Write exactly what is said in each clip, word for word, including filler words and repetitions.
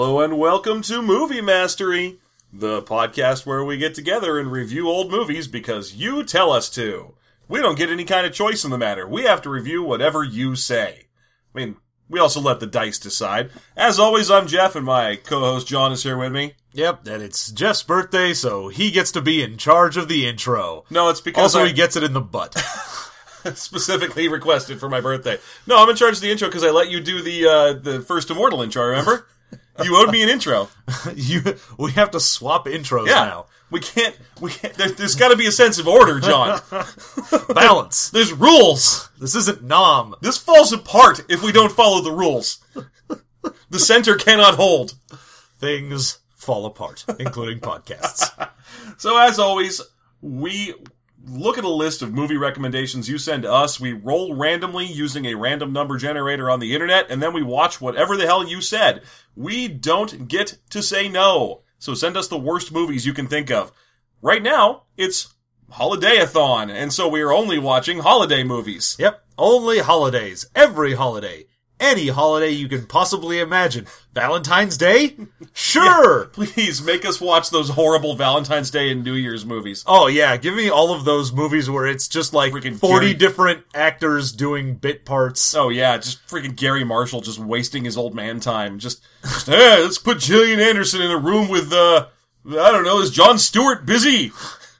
Hello and welcome to Movie Mastery, the podcast where we get together and review old movies because you tell us to. We don't get any kind of choice in the matter. We have to review whatever you say. I mean, we also let the dice decide. As always, I'm Jeff and my co-host John is here with me. Yep, and it's Jeff's birthday, so he gets to be in charge of the intro. No, it's because Also, I he gets it in the butt. specifically requested for my birthday. No, I'm in charge of the intro because I let you do the uh, the first Immortal intro, remember? You owed me an intro. you, we have to swap intros yeah. now. We can't, we can't, there, there's gotta be a sense of order, John. Balance. There's rules. This isn't Nom. This falls apart if we don't follow the rules. The center cannot hold. Things fall apart, including podcasts. So as always, we look at a list of movie recommendations you send to us, we roll randomly using a random number generator on the internet, and then we watch whatever the hell you said. We don't get to say no. So send us the worst movies you can think of. Right now, it's Holiday-a-thon, and so we are only watching holiday movies. Yep, only holidays. Every holiday. Any holiday you can possibly imagine. Valentine's Day? Sure! Yeah, please, make us watch those horrible Valentine's Day and New Year's movies. Oh yeah, give me all of those movies where it's just like Freaking forty Gary- different actors doing bit parts. Oh yeah, just freaking Gary Marshall just wasting his old man time. Just, just hey, let's put Gillian Anderson in a room with, uh, I don't know, is Jon Stewart busy?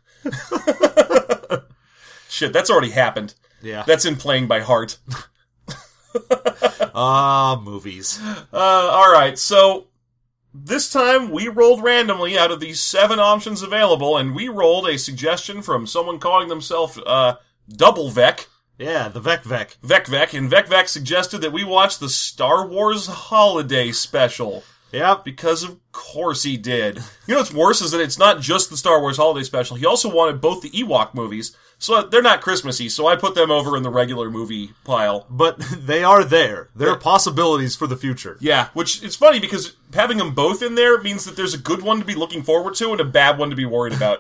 Shit, that's already happened. Yeah. That's in Playing by Heart. Ah, uh, movies. Uh, alright, so this time we rolled randomly out of the seven options available, and we rolled a suggestion from someone calling themselves, uh, Double Vec. Yeah, the Vec Vec. Vec Vec, and Vec Vec suggested that we watch the Star Wars Holiday Special. Yeah. Because of course he did. You know what's worse is that it's not just the Star Wars Holiday Special. He also wanted both the Ewok movies. So they're not Christmassy, so I put them over in the regular movie pile. But they are there. There are possibilities for the future. Yeah, which it's funny because having them both in there means that there's a good one to be looking forward to and a bad one to be worried about.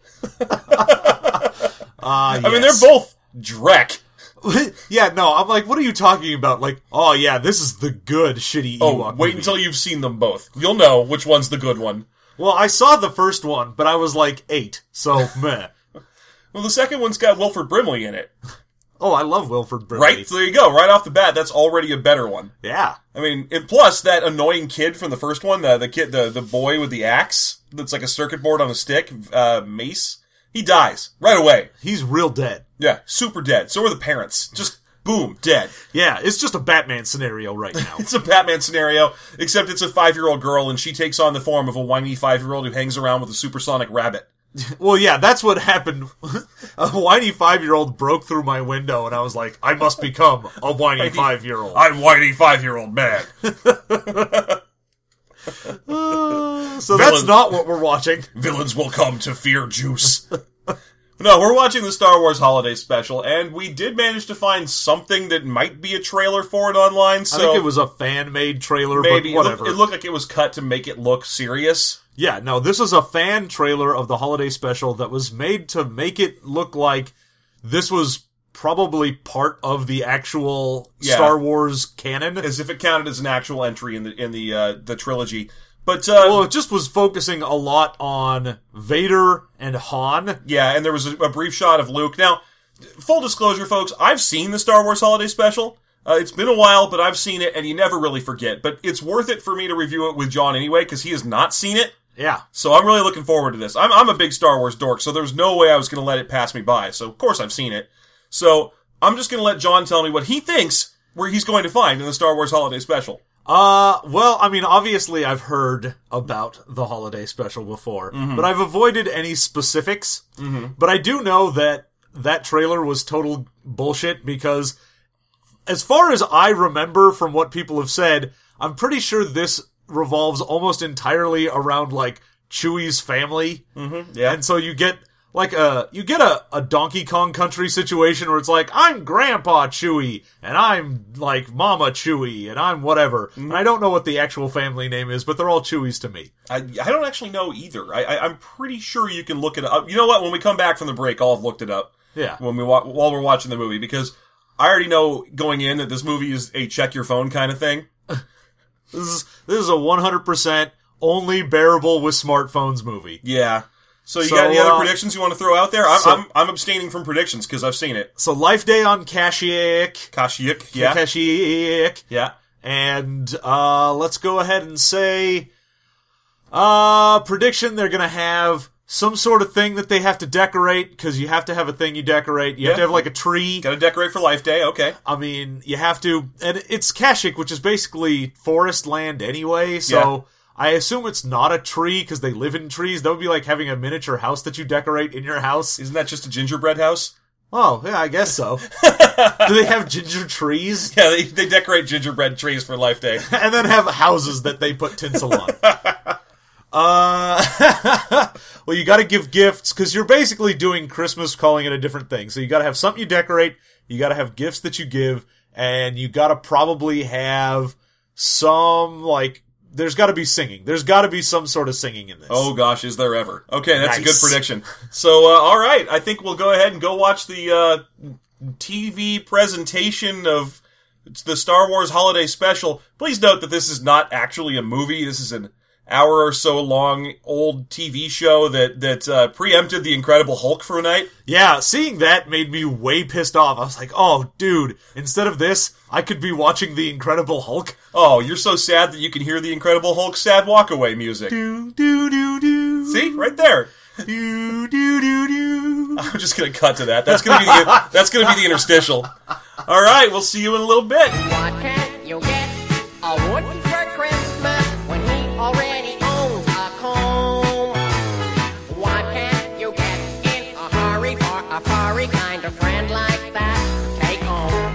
Ah, uh, yes. I mean, they're both dreck. Yeah, no, I'm like, what are you talking about? Like, oh yeah, this is the good, shitty Ewok Oh, wait movie. until you've seen them both. You'll know which one's the good one. Well, I saw the first one, but I was like eight, so meh. Well, the second one's got Wilford Brimley in it. Oh, I love Wilford Brimley. Right? So there you go. Right off the bat, that's already a better one. Yeah. I mean, and plus, that annoying kid from the first one, the, the kid, the, the boy with the axe, that's like a circuit board on a stick, uh, Mace, he dies. Right away. He's real dead. Yeah, super dead. So are the parents. Just, boom, dead. Yeah, it's just a Batman scenario right now. It's a Batman scenario, except it's a five-year-old girl, and she takes on the form of a whiny five-year-old who hangs around with a supersonic rabbit. Well, yeah, that's what happened. A whiny five-year-old broke through my window, and I was like, I must become a whiny five-year-old. I'm whiny five-year-old man. uh, so that's not what we're watching. Villains will come to fear juice. No, we're watching the Star Wars Holiday Special, and we did manage to find something that might be a trailer for it online, so... I think it was a fan-made trailer, maybe. but whatever. It, look, it looked like it was cut to make it look serious. Yeah, no, this is a fan trailer of the Holiday Special that was made to make it look like this was probably part of the actual Yeah. Star Wars canon. As if it counted as an actual entry in the in the uh, the trilogy. But, uh... Well, it just was focusing a lot on Vader and Han. Yeah, and there was a, a brief shot of Luke. Now, full disclosure, folks, I've seen the Star Wars Holiday Special. Uh, it's been a while, but I've seen it, and you never really forget. But it's worth it for me to review it with John anyway, because he has not seen it. Yeah. So I'm really looking forward to this. I'm, I'm a big Star Wars dork, so there's no way I was going to let it pass me by. So, of course, I've seen it. So, I'm just going to let John tell me what he thinks where he's going to find in the Star Wars Holiday Special. Uh, well, I mean, obviously I've heard about the Holiday Special before, mm-hmm. but I've avoided any specifics. Mm-hmm. But I do know that that trailer was total bullshit because, as far as I remember from what people have said, I'm pretty sure this revolves almost entirely around, like, Chewie's family. Mm-hmm. Yeah. And so you get, like, a, you get a, a Donkey Kong Country situation where it's like, I'm Grandpa Chewie, and I'm, like, Mama Chewie, and I'm whatever. Mm-hmm. And I don't know what the actual family name is, but they're all Chewies to me. I, I don't actually know either. I, I, I'm pretty sure you can look it up. You know what? When we come back from the break, I'll have looked it up. Yeah. When we wa- while we're watching the movie, because I already know going in that this movie is a check your phone kind of thing. This is this is a one hundred percent only bearable with smartphones movie. Yeah. So you So, got any other uh, predictions you want to throw out there? I'm so- I'm, I'm abstaining from predictions because I've seen it. So Life Day on Kashyyyk. Kashyyyk, yeah, Kashyyyk. yeah. And uh, let's go ahead and say, uh, prediction, they're going to have some sort of thing that they have to decorate, because you have to have a thing you decorate. You have Yeah. to have like a tree. Got to decorate for Life Day. Okay. I mean, you have to, and it's Kashyyyk, which is basically forest land anyway, so Yeah. I assume it's not a tree because they live in trees. That would be like having a miniature house that you decorate in your house. Isn't that just a gingerbread house? Oh, yeah, I guess so. Do they have ginger trees? Yeah, they, they decorate gingerbread trees for Life Day. And then have houses that they put tinsel on. Uh, well, you gotta give gifts, because you're basically doing Christmas, calling it a different thing. So you gotta have something you decorate, you gotta have gifts that you give, and you gotta probably have some, like, there's gotta be singing. There's gotta be some sort of singing in this. Oh gosh, is there ever? Okay, that's Nice. a good prediction. So, uh, all right, I think we'll go ahead and go watch the uh, T V presentation of the Star Wars Holiday Special. Please note that this is not actually a movie. This is an hour or so long old T V show that that uh, preempted the Incredible Hulk for a night. Yeah, seeing that made me way pissed off. I was like, oh, dude, instead of this, I could be watching The Incredible Hulk. Oh, you're so sad that you can hear the Incredible Hulk's sad walkaway music. Do, do, do, do. See, right there. Do, do, do, do. I'm just gonna cut to that. That's gonna be the that's gonna be the interstitial. All right, we'll see you in a little bit. What can you get a wooden for Christmas when he already owns a comb? What can you get in a hurry for a furry kind of friend like that? Take home.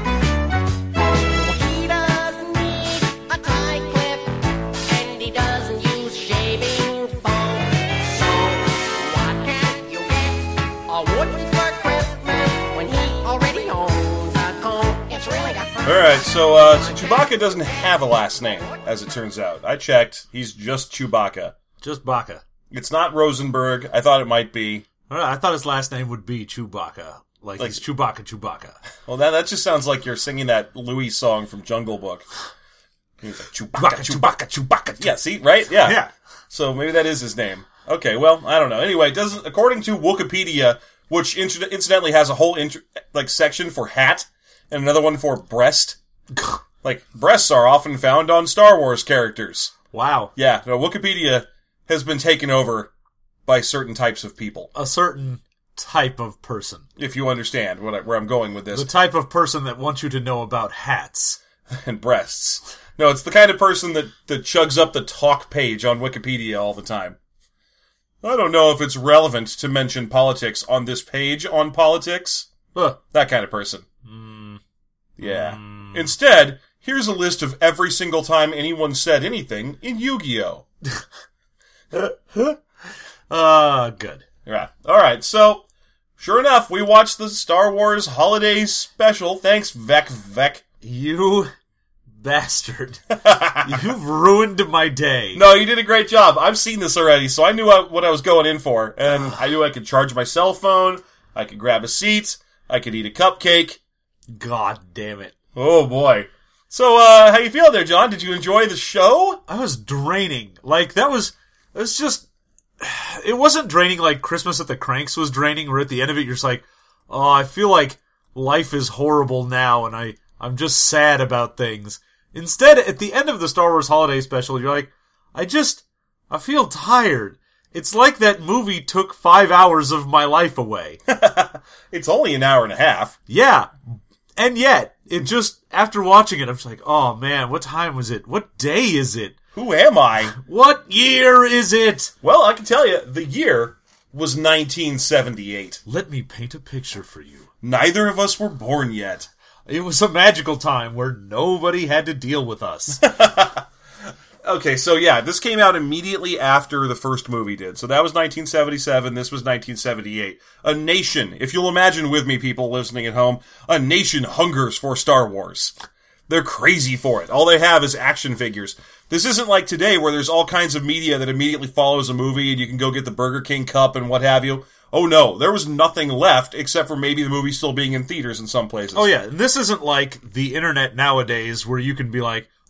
He doesn't need a tie clip, and he doesn't use shaving foam. So what can you get a wooden for Christmas when he already owns a comb? It's really got All right, so uh, so Chewbacca doesn't have a last name, as it turns out. I checked; he's just Chewbacca. Just Baka. It's not Rosenberg. I thought it might be. I thought his last name would be Chewbacca. Like, Like- he's Chewbacca, Chewbacca. Well, that that just sounds like you're singing that Louis song from Jungle Book. He's like Chewbacca, Chewbacca, Chewbacca. Yeah, see, right? Yeah. Yeah. So maybe that is his name. Okay, well, I don't know. Anyway, it doesn't according to Wikipedia, which inc- incidentally has a whole inter- like section for hat and another one for breast. Like breasts are often found on Star Wars characters. Wow. Yeah, no, Wikipedia has been taken over by certain types of people. A certain type of person. If you understand what I, where I'm going with this. The type of person that wants you to know about hats. And breasts. No, it's the kind of person that, that chugs up the talk page on Wikipedia all the time. I don't know if it's relevant to mention politics on this page on politics. Ugh. That kind of person. Yeah. Instead, here's a list of every single time anyone said anything in Yu-Gi-Oh! Uh, good. Yeah. Alright, so, sure enough, we watched the Star Wars Holiday Special. Thanks, Vec Vec. You bastard. You've ruined my day. No, you did a great job. I've seen this already, so I knew what I was going in for. And I knew I could charge my cell phone, I could grab a seat, I could eat a cupcake. God damn it. Oh boy. So, uh, how you feel there, John? Did you enjoy the show? I was draining. Like, that was, it was just, it wasn't draining like Christmas at the Cranks was draining, where at the end of it you're just like, oh, I feel like life is horrible now, and I, I'm just sad about things. Instead, at the end of the Star Wars Holiday Special, you're like, I just, I feel tired. It's like that movie took five hours of my life away. It's only an hour and a half. Yeah. And yet, it just, after watching it, I'm just like, oh man, what time was it? What day is it? Who am I? What year is it? Well, I can tell you, the year was nineteen seventy-eight. Let me paint a picture for you. Neither of us were born yet. It was a magical time where nobody had to deal with us. Okay, so yeah, this came out immediately after the first movie did. So that was nineteen seventy-seven, this was nineteen seventy-eight. A nation, if you'll imagine with me, people listening at home, a nation hungers for Star Wars. They're crazy for it. All they have is action figures. This isn't like today where there's all kinds of media that immediately follows a movie and you can go get the Burger King cup and what have you. Oh no, there was nothing left except for maybe the movie still being in theaters in some places. Oh yeah, and this isn't like the internet nowadays where you can be like,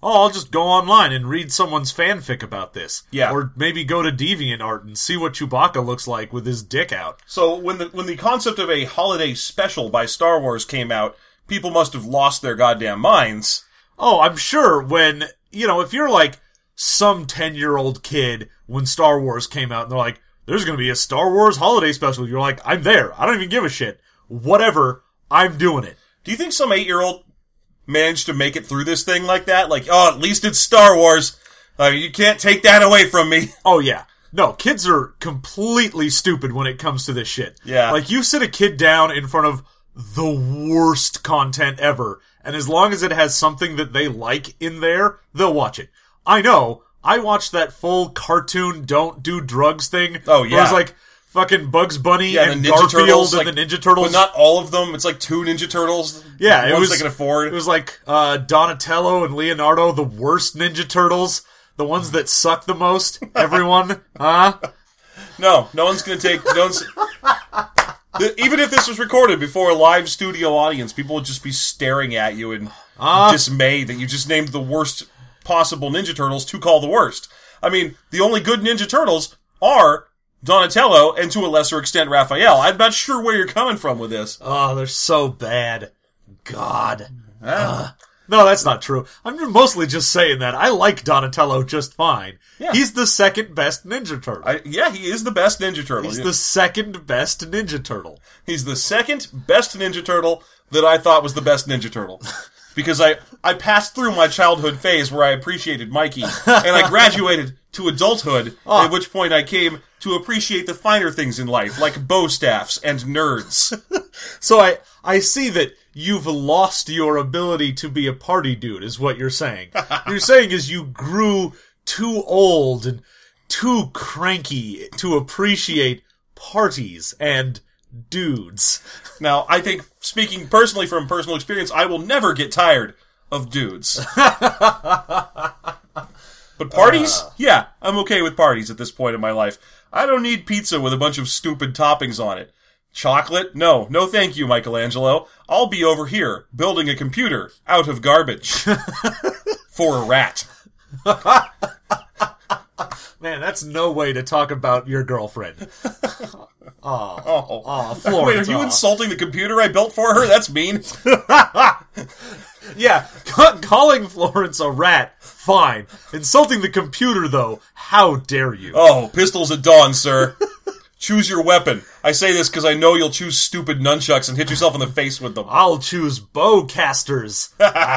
oh, I'll just go online and read someone's fanfic about this. Yeah. Or maybe go to DeviantArt and see what Chewbacca looks like with his dick out. So when the when the concept of a holiday special by Star Wars came out, people must have lost their goddamn minds. Oh, I'm sure when, you know, if you're like some ten-year-old kid when Star Wars came out and they're like, there's going to be a Star Wars holiday special, you're like, I'm there. I don't even give a shit. Whatever, I'm doing it. Do you think some eight-year-old managed to make it through this thing like that? Like, oh, at least it's Star Wars. Uh, you can't take that away from me. Oh, yeah. No, kids are completely stupid when it comes to this shit. Yeah. Like, you sit a kid down in front of the worst content ever, and as long as it has something that they like in there, they'll watch it. I know. I watched that full cartoon don't do drugs thing. Oh, yeah. It was like fucking Bugs Bunny Yeah, and the Ninja Garfield Turtles, and like, the Ninja Turtles. But not all of them. It's like two Ninja Turtles. Yeah, it ones was, they can afford. It was like uh, Donatello and Leonardo, the worst Ninja Turtles, the ones that suck the most. Everyone, huh? No, no one's going to take... No one's, the, even if this was recorded before a live studio audience, people would just be staring at you in Uh, dismay that you just named the worst possible Ninja Turtles to call the worst. I mean, the only good Ninja Turtles are Donatello and, to a lesser extent, Raphael. I'm not sure where you're coming from with this. oh, they're so bad. God. Ah. No, that's not true. I'm mostly just saying that. I like Donatello just fine. Yeah. He's the second best Ninja Turtle. I, yeah, he is the best Ninja Turtle. He's Yeah. the second best Ninja Turtle. He's the second best Ninja Turtle that I thought was the best Ninja Turtle. Because I, I passed through my childhood phase where I appreciated Mikey, and I graduated to adulthood, Oh. at which point I came to appreciate the finer things in life, like bow staffs and nerds. So I, I see that you've lost your ability to be a party dude, is what you're saying. You're saying is you grew too old and too cranky to appreciate parties and dudes. Now, I think, speaking personally from personal experience, I will never get tired of dudes. But parties? Uh. Yeah, I'm okay with parties at this point in my life. I don't need pizza with a bunch of stupid toppings on it. Chocolate? No. No thank you, Michelangelo. I'll be over here, building a computer out of garbage. For a rat. Man, that's no way to talk about your girlfriend. Aw, Oh. aw, Florence. Wait, are you aw. insulting the computer I built for her? That's mean. Yeah, ca- calling Florence a rat, fine. Insulting the computer, though, how dare you? Oh, pistols at dawn, sir. Choose your weapon. I say this because I know you'll choose stupid nunchucks and hit yourself in the face with them. I'll choose bowcasters.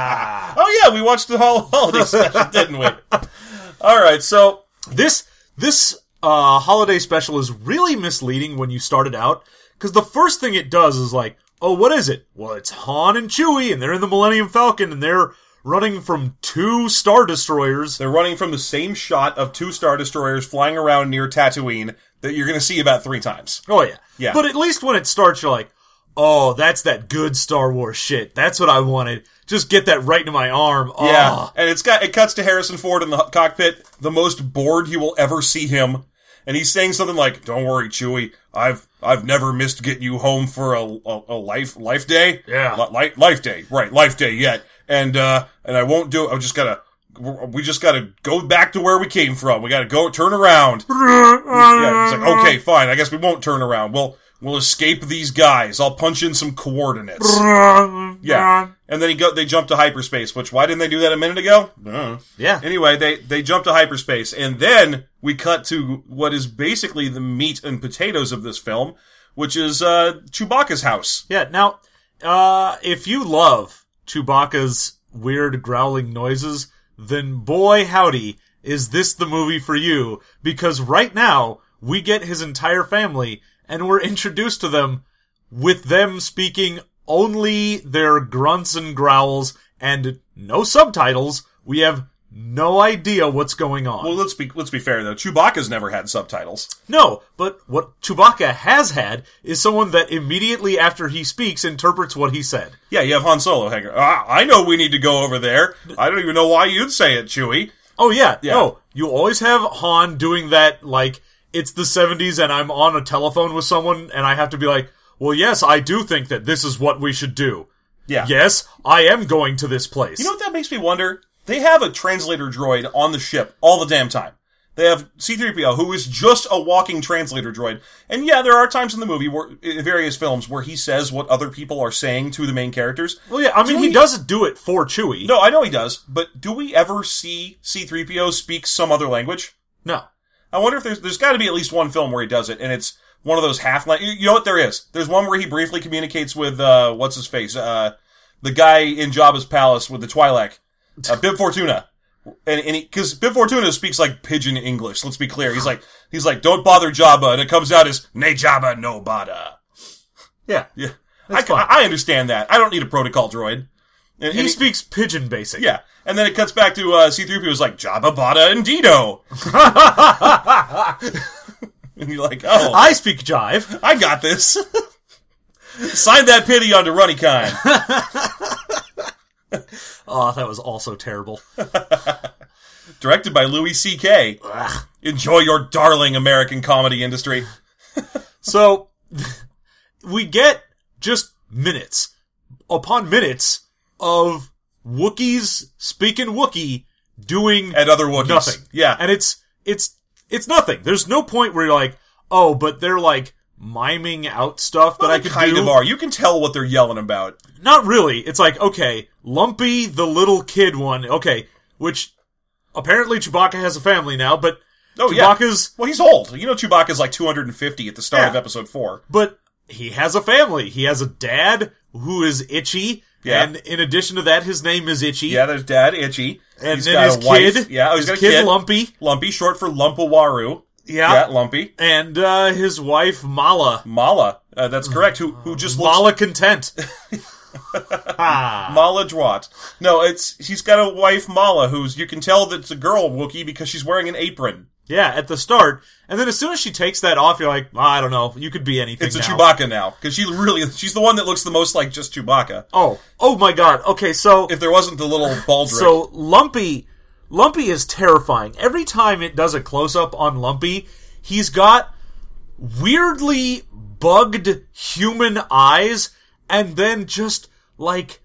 Oh yeah, we watched the whole holiday special, didn't we? Alright, so... This this uh, holiday special is really misleading when you start it out, because the first thing it does is like, oh, what is it? Well, it's Han and Chewie, and they're in the Millennium Falcon, and they're running from two Star Destroyers. They're running from the same shot of two Star Destroyers flying around near Tatooine that you're going to see about three times. Oh, yeah. Yeah. But at least when it starts, you're like, oh, that's that good Star Wars shit. That's what I wanted. Just get that right into my arm. Oh. Yeah, and it's got it cuts to Harrison Ford in the cockpit, the most bored you will ever see him, and he's saying something like, "Don't worry, Chewie, I've I've never missed getting you home for a a, a life life day, Yeah. Li- li- life day, right, life day yet, and uh and I won't do it. I just gotta." We just gotta go back to where we came from. We gotta go turn around. Yeah, it's like, okay, fine. I guess we won't turn around. We'll we'll escape these guys. I'll punch in some coordinates. Yeah, and then he go. They jump to hyperspace. Which why didn't they do that a minute ago? I don't know. Yeah. Anyway, they they jump to hyperspace, and then we cut to what is basically the meat and potatoes of this film, which is uh, Chewbacca's house. Yeah, now, uh, if you love Chewbacca's weird growling noises, then boy howdy, is this the movie for you, because right now, we get his entire family, and we're introduced to them with them speaking only their grunts and growls, and no subtitles. We have no idea what's going on. Well, let's be let's be fair though. Chewbacca's never had subtitles. No, but what Chewbacca has had is someone that immediately after he speaks interprets what he said. Yeah, you have Han Solo hanging. Ah, I know we need to go over there. I don't even know why you'd say it, Chewie. Oh yeah, Yeah. no, you always have Han doing that, like, it's the seventies and I'm on a telephone with someone and I have to be like, well, yes, I do think that this is what we should do. Yeah. Yes, I am going to this place. You know what that makes me wonder? they have a translator droid on the ship all the damn time. They have C three P O, who is just a walking translator droid. And yeah, there are times in the movie, where, in various films, where he says what other people are saying to the main characters. Well, yeah, I mean, do he we, doesn't do it for Chewie. No, I know he does, but do we ever see C three P O speak some other language? No. I wonder if there's, there's gotta be at least one film where he does it, and it's one of those half, you know what there is? There's one where he briefly communicates with, uh, what's his face, uh, the guy in Jabba's palace with the Twi'lek, uh, Bib Fortuna. And, and he, cause Bib Fortuna speaks like pidgin English, let's be clear. He's like, he's like, don't bother Jabba, and it comes out as, ne Jabba no bada. Yeah. Yeah. That's I, fine. I understand that. I don't need a protocol droid. And, He, and speaks Pigeon Basic. yeah. And then it cuts back to, uh, C three P O was like, Jabba bada and Dido. And you're like, oh. I speak Jive. I got this. Sign that pity onto Runnykine. Oh, that was also terrible. Directed by Louis C K. Ugh. Enjoy your darling American comedy industry. So, we get just minutes upon minutes of Wookiees speaking Wookiee doing And other Wookiees. nothing. Yeah. And it's, it's, it's nothing. There's no point where you're like, oh, but they're like miming out stuff that Well, I they could kind do. of are. You can tell what they're yelling about. Not really. It's like, okay, Lumpy, the little kid one, okay, which apparently Chewbacca has a family now, but Oh, yeah. Chewbacca's, Well, he's old. You know Chewbacca's like two hundred fifty at the start Yeah. of episode four. but he has a family. He has a dad who is Itchy, Yeah. and in addition to that, his name is Itchy. Yeah, there's Dad, Itchy. and he's then got his a wife. kid, Yeah, oh, he's his got a kid, kid. Lumpy. Lumpy, short for Lumpawaru. Yeah. Yeah, Lumpy. And uh, his wife, Mala. Mala. Uh, that's correct. Who who just looks... Mala Content. ah. Mala Dwat. No, it's she's got a wife, Mala, who's you can tell that it's a girl Wookiee because she's wearing an apron. Yeah, at the start. And then as soon as she takes that off, you're like, I don't know, you could be anything It's a now. Chewbacca now because she really she's the one that looks the most like just Chewbacca. Oh, oh my god. Okay, so If there wasn't the little Baldric. so Lumpy, Lumpy is terrifying. Every time it does a close up on Lumpy, he's got weirdly bugged human eyes and then just like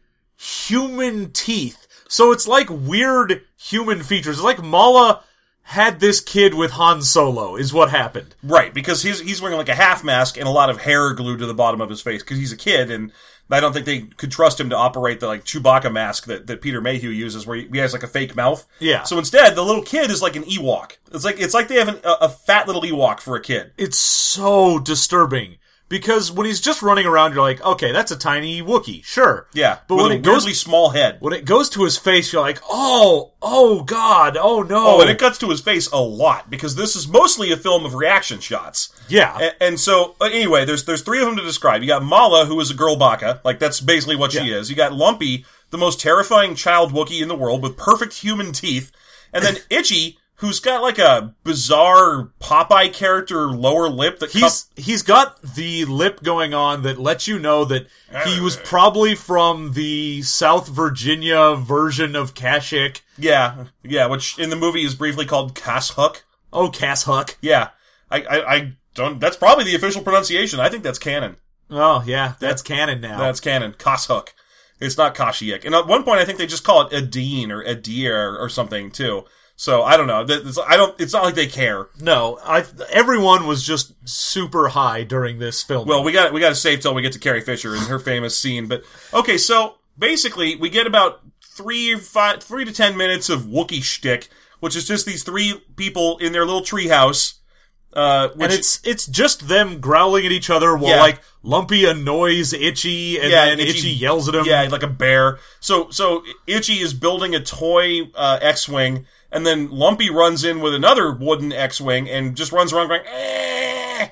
human teeth. So it's like weird human features. It's like Mala had this kid with Han Solo, is what happened. Right, because he's he's wearing like a half mask and a lot of hair glued to the bottom of his face because he's a kid, and I don't think they could trust him to operate the like Chewbacca mask that, that Peter Mayhew uses, where he, he has like a fake mouth. Yeah. So instead, the little kid is like an Ewok. It's like it's like they have an, a, a fat little Ewok for a kid. It's so disturbing. Because when he's just running around, you're like, okay, that's a tiny Wookiee, sure. Yeah, But with when a it goes weirdly small head. when it goes to his face, you're like, oh, oh god, oh no. Oh, and it cuts to his face a lot because this is mostly a film of reaction shots. Yeah. And, and so, uh, anyway, there's there's three of them to describe. You got Mala, who is a girl baka, like that's basically what she Yeah. is. You got Lumpy, the most terrifying child Wookiee in the world with perfect human teeth, and then Itchy, who's got like a bizarre Popeye character lower lip that He's he's got the lip going on that lets you know that he was probably from the South Virginia version of Kashyyyk. yeah, yeah, which in the movie is briefly called Cass Hook. Oh, Cass Huck. Yeah, I, I, I don't. That's probably the official pronunciation. I think that's canon. Oh, yeah, that's canon now. That's canon. Cass Hook. It's not Kashyyyk. And at one point, I think they just call it Adine or Adir or something too. So I don't know. It's, I don't. It's not like they care. No, I everyone was just super high during this film. Well, we got we got to save till we get to Carrie Fisher and her famous scene. But okay, so basically, we get about three five three to ten minutes of Wookiee shtick, which is just these three people in their little treehouse. Uh, which, and it's it's just them growling at each other while Yeah. like Lumpy annoys Itchy, and Yeah, then Itchy- Itchy yells at him. yeah, like a bear. So so Itchy is building a toy uh, X-wing. And then Lumpy runs in with another wooden X-Wing and just runs around going, eh,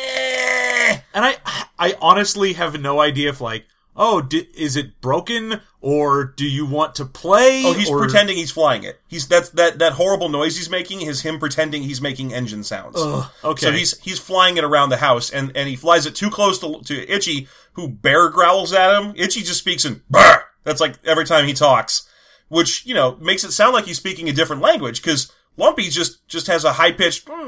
eh. And I I honestly have no idea if like, oh, di- is it broken or do you want to play? Oh, he's or... pretending he's flying it. He's that's that that horrible noise he's making is him pretending he's making engine sounds. Ugh, okay. So he's he's flying it around the house, and, and he flies it too close to to Itchy, who bear growls at him. Itchy just speaks in brr. That's like every time he talks, which you know makes it sound like he's speaking a different language because Lumpy just just has a high pitched. Well,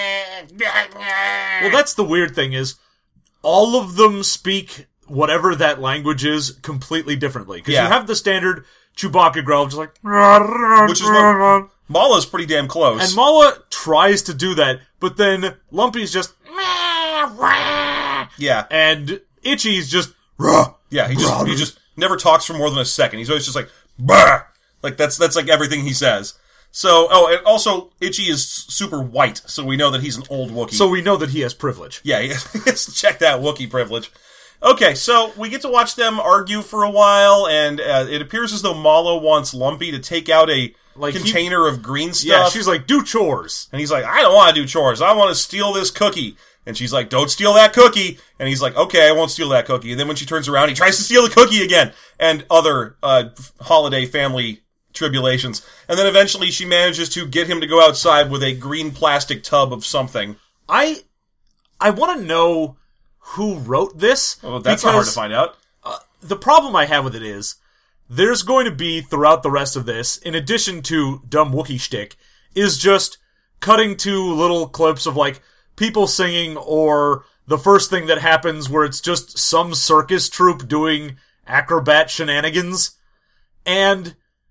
that's the weird thing is all of them speak whatever that language is completely differently. Because Yeah. you have the standard Chewbacca growl, just like... Which is what... Mala's pretty damn close. And Mala tries to do that, but then Lumpy's just... Yeah. And Itchy's just... Yeah, he just he just never talks for more than a second. He's always just like... Bah! Like, that's that's like everything he says. So, oh, and also, Itchy is super white, so we know that he's an old Wookiee. So we know that he has privilege. Yeah, he has, check that Wookiee privilege. Okay, so we get to watch them argue for a while, and uh, it appears as though Mala wants Lumpy to take out a like container he, of green stuff. Yeah, she's like, do chores. And he's like, I don't want to do chores. I want to steal this cookie. And she's like, don't steal that cookie. And he's like, okay, I won't steal that cookie. And then when she turns around, he tries to steal the cookie again. And other uh, holiday family tribulations. And then eventually she manages to get him to go outside with a green plastic tub of something. I I want to know who wrote this. Oh, that's not hard to find out. Uh, the problem I have with it is, there's going to be, throughout the rest of this, in addition to dumb Wookiee shtick, is just cutting to little clips of, like, people singing, or the first thing that happens where it's just some circus troupe doing acrobat shenanigans. And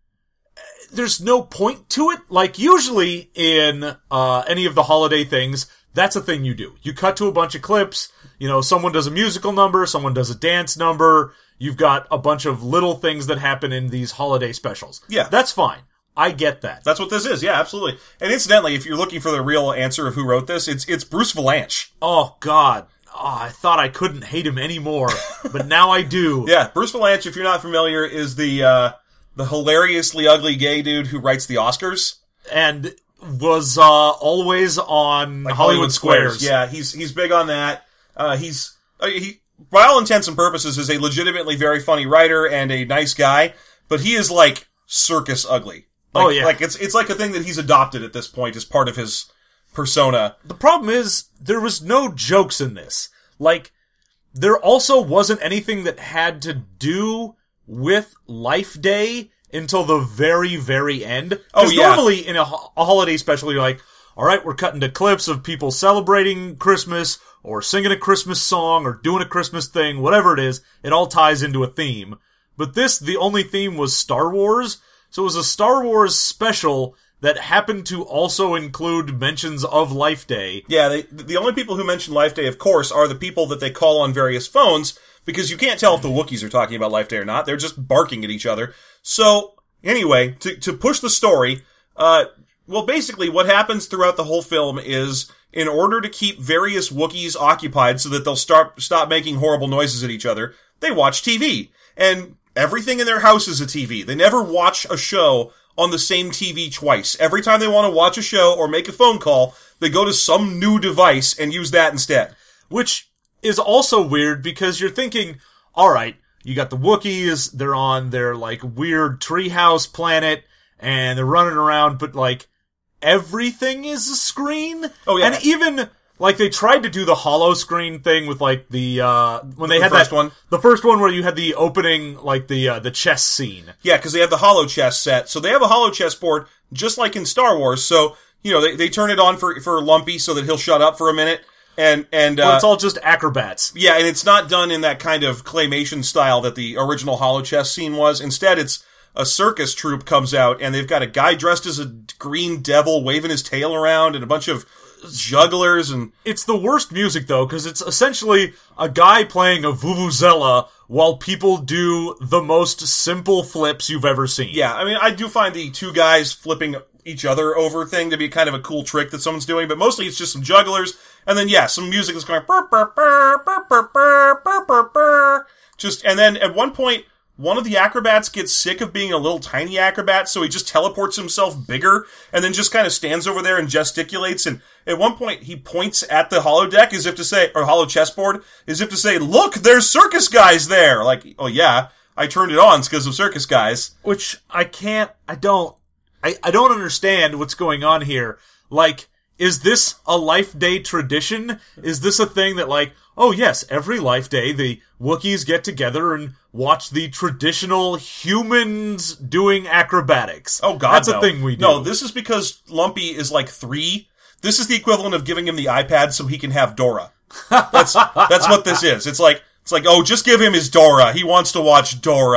there's no point to it. Like, usually in uh any of the holiday things, that's a thing you do. You cut to a bunch of clips, you know, someone does a musical number, someone does a dance number, you've got a bunch of little things that happen in these holiday specials. Yeah. That's fine. I get that. That's what this is, yeah, absolutely. And incidentally, if you're looking for the real answer of who wrote this, it's it's Bruce Vilanch. Oh, God. Oh, I thought I couldn't hate him anymore, but now I do. Yeah, Bruce Vilanch, if you're not familiar, is the uh the hilariously ugly gay dude who writes the Oscars. And was uh always on like Hollywood, Hollywood Squares. Squares. Yeah, he's he's big on that. Uh he's uh, he by all intents and purposes is a legitimately very funny writer and a nice guy, but he is like circus ugly. Like, oh yeah. Like it's it's like a thing that he's adopted at this point as part of his persona. The problem is, there was no jokes in this. Like, there also wasn't anything that had to do with Life Day until the very, very end. Oh, yeah. Normally, in a, a holiday special, you're like, alright, we're cutting to clips of people celebrating Christmas, or singing a Christmas song, or doing a Christmas thing, whatever it is. It all ties into a theme. But this, the only theme was Star Wars, so it was a Star Wars special that happened to also include mentions of Life Day. Yeah, they, the only people who mention Life Day, of course, are the people that they call on various phones, because you can't tell if the Wookiees are talking about Life Day or not. They're just barking at each other. So, anyway, to, to push the story, uh, well, basically what happens throughout the whole film is, in order to keep various Wookiees occupied so that they'll start, stop making horrible noises at each other, they watch T V. And everything in their house is a T V. They never watch a show on the same T V twice. Every time they want to watch a show or make a phone call, they go to some new device and use that instead. Which is also weird, because you're thinking, alright, you got the Wookiees, they're on their, like, weird treehouse planet, and they're running around, but, like, everything is a screen? Oh, yeah. And even, like, they tried to do the hollow screen thing with, like, the, uh, when they the had first that, one. The first one where you had the opening, like, the, uh, the chess scene. Yeah, because they have the hollow chess set. So they have a hollow chess board, just like in Star Wars. So, you know, they, they turn it on for, for Lumpy so that he'll shut up for a minute. And, and, uh. But it's all just acrobats. Yeah, and it's not done in that kind of claymation style that the original hollow chess scene was. Instead, it's a circus troupe comes out, and they've got a guy dressed as a green devil waving his tail around, and a bunch of jugglers, and it's the worst music, though, because it's essentially a guy playing a vuvuzela while people do the most simple flips you've ever seen. Yeah, I mean, I do find the two guys flipping each other over thing to be kind of a cool trick that someone's doing, but mostly it's just some jugglers, and then, yeah, some music that's going burr, burr, burr, burr, burr, burr, burr, burr, burr. Just, and then at one point, one of the acrobats gets sick of being a little tiny acrobat, so he just teleports himself bigger, and then just kind of stands over there and gesticulates, and at one point he points at the holodeck as if to say, or hollow chessboard, as if to say, look, there's circus guys there! Like, oh yeah, I turned it on because of circus guys. Which, I can't, I don't, I, I don't understand what's going on here. Like, is this a Life Day tradition? Is this a thing that, like, oh yes, every Life Day the Wookiees get together and watch the traditional humans doing acrobatics? Oh god, That's no. a thing we do. No, this is because Lumpy is like three. This is the equivalent of giving him the iPad so he can have Dora. That's that's what this is. It's like, it's like, oh, just give him his Dora. He wants to watch Dora.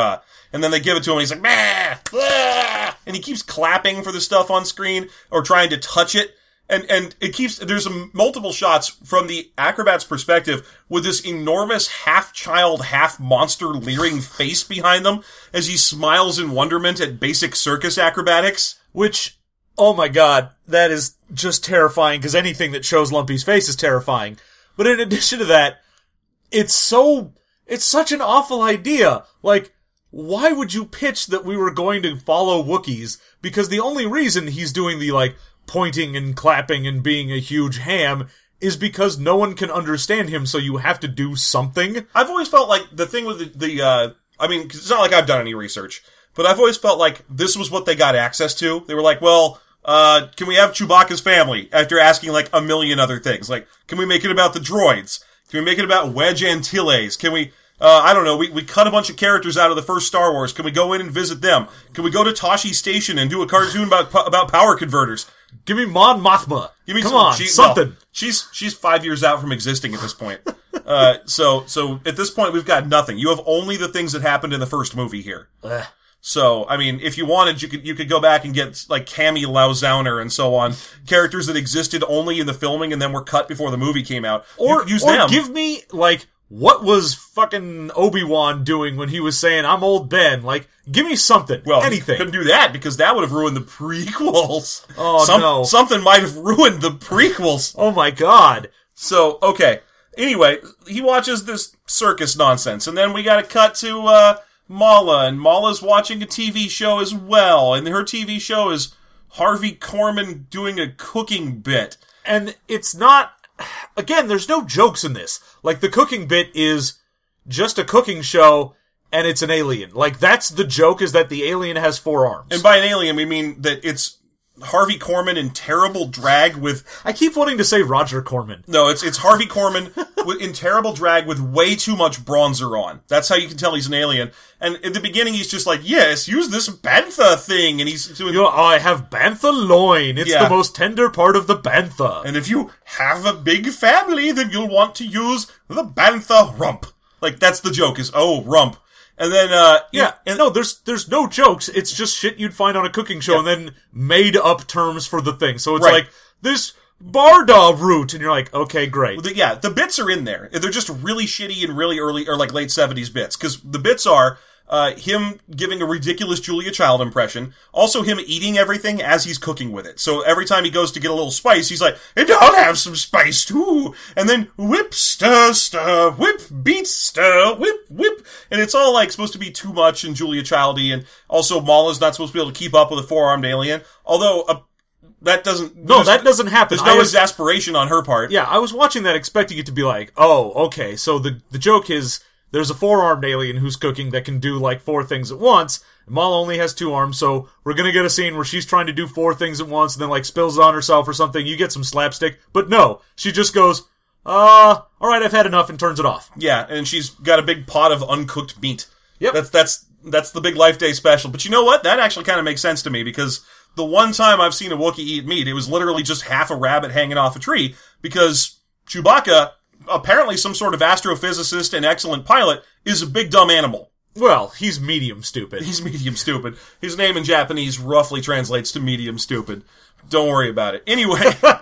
and then they give it to him, and he's like, bah, bah, and he keeps clapping for the stuff on screen, or trying to touch it. And, and it keeps, there's a, multiple shots from the acrobat's perspective with this enormous half-child, half-monster leering face behind them as he smiles in wonderment at basic circus acrobatics. Which, oh my god, that is just terrifying, because anything that shows Lumpy's face is terrifying. But in addition to that, it's so, it's such an awful idea. Like, why would you pitch that we were going to follow Wookiees? Because the only reason he's doing the, like, pointing and clapping and being a huge ham is because no one can understand him, so you have to do something. I've always felt like the thing with the, the uh, I mean, 'cause it's not like I've done any research, but I've always felt like this was what they got access to. They were like, well, uh, can we have Chewbacca's family? After asking like a million other things. Like, can we make it about the droids? Can we make it about Wedge Antilles? Can we, uh, I don't know, we, we cut a bunch of characters out of the first Star Wars. Can we go in and visit them? Can we go to Tosche Station and do a cartoon about, about power converters? Give me Mon Mothma. Give me Come some, on, she, something. Well, she's she's five years out from existing at this point. uh, so so at this point we've got nothing. You have only the things that happened in the first movie here. Ugh. So I mean, if you wanted, you could you could go back and get like Cammy Lauzauner and so on, characters that existed only in the filming and then were cut before the movie came out. Or, you could use or them. give me, like, what was fucking Obi-Wan doing when he was saying, I'm old Ben? Like, give me something. Well, anything. couldn't do that because that would have ruined the prequels. Oh, Some, no. Something might have ruined the prequels. Oh my god. So, okay. Anyway, he watches this circus nonsense, and then we gotta cut to, uh, Mala, and Mala's watching a T V show as well, and her T V show is Harvey Korman doing a cooking bit. And it's not, again, there's no jokes in this. Like, the cooking bit is just a cooking show, and it's an alien. Like, that's the joke, is that the alien has four arms. And by an alien, we mean that it's Harvey Korman in terrible drag with... I keep wanting to say Roger Corman. No, it's it's Harvey Korman with, in terrible drag with way too much bronzer on. That's how you can tell he's an alien. And at the beginning, he's just like, yes, use this bantha thing. And he's doing... You know, I have bantha loin. It's Yeah. the most tender part of the bantha. And if you have a big family, then you'll want to use the bantha rump. Like, that's the joke, is, oh, rump. And then, uh... Yeah, and no, there's there's no jokes. It's just shit you'd find on a cooking show, Yeah. and then made up terms for the thing. So it's Right. like, this Barda root, and you're like, okay, great. The, yeah, the bits are in there. They're just really shitty and really early, or like late seventies bits. Because the bits are, uh, him giving a ridiculous Julia Child impression. Also him eating everything as he's cooking with it. So every time he goes to get a little spice, he's like, and I'll have some spice too. And then whip, stir, stir, whip, beat, stir, whip, whip. And it's all like supposed to be too much and Julia Childy. And also Mala's not supposed to be able to keep up with a four-armed alien. Although, uh, that doesn't... No, that doesn't happen. There's no I was- exasperation on her part. Yeah, I was watching that expecting it to be like, oh, okay, so the the joke is, there's a four-armed alien who's cooking that can do, like, four things at once. Mala only has two arms, so we're gonna get a scene where she's trying to do four things at once and then, like, spills it on herself or something. You get some slapstick. But no, she just goes, uh, alright, I've had enough, and turns it off. Yeah, and she's got a big pot of uncooked meat. Yep. That's that's that's the big Life Day special. But you know what? That actually kind of makes sense to me, because the one time I've seen a Wookiee eat meat, it was literally just half a rabbit hanging off a tree, because Chewbacca, apparently some sort of astrophysicist and excellent pilot, is a big dumb animal. Well, he's medium stupid. He's medium stupid. His name in Japanese roughly translates to medium stupid. Don't worry about it. Anyway,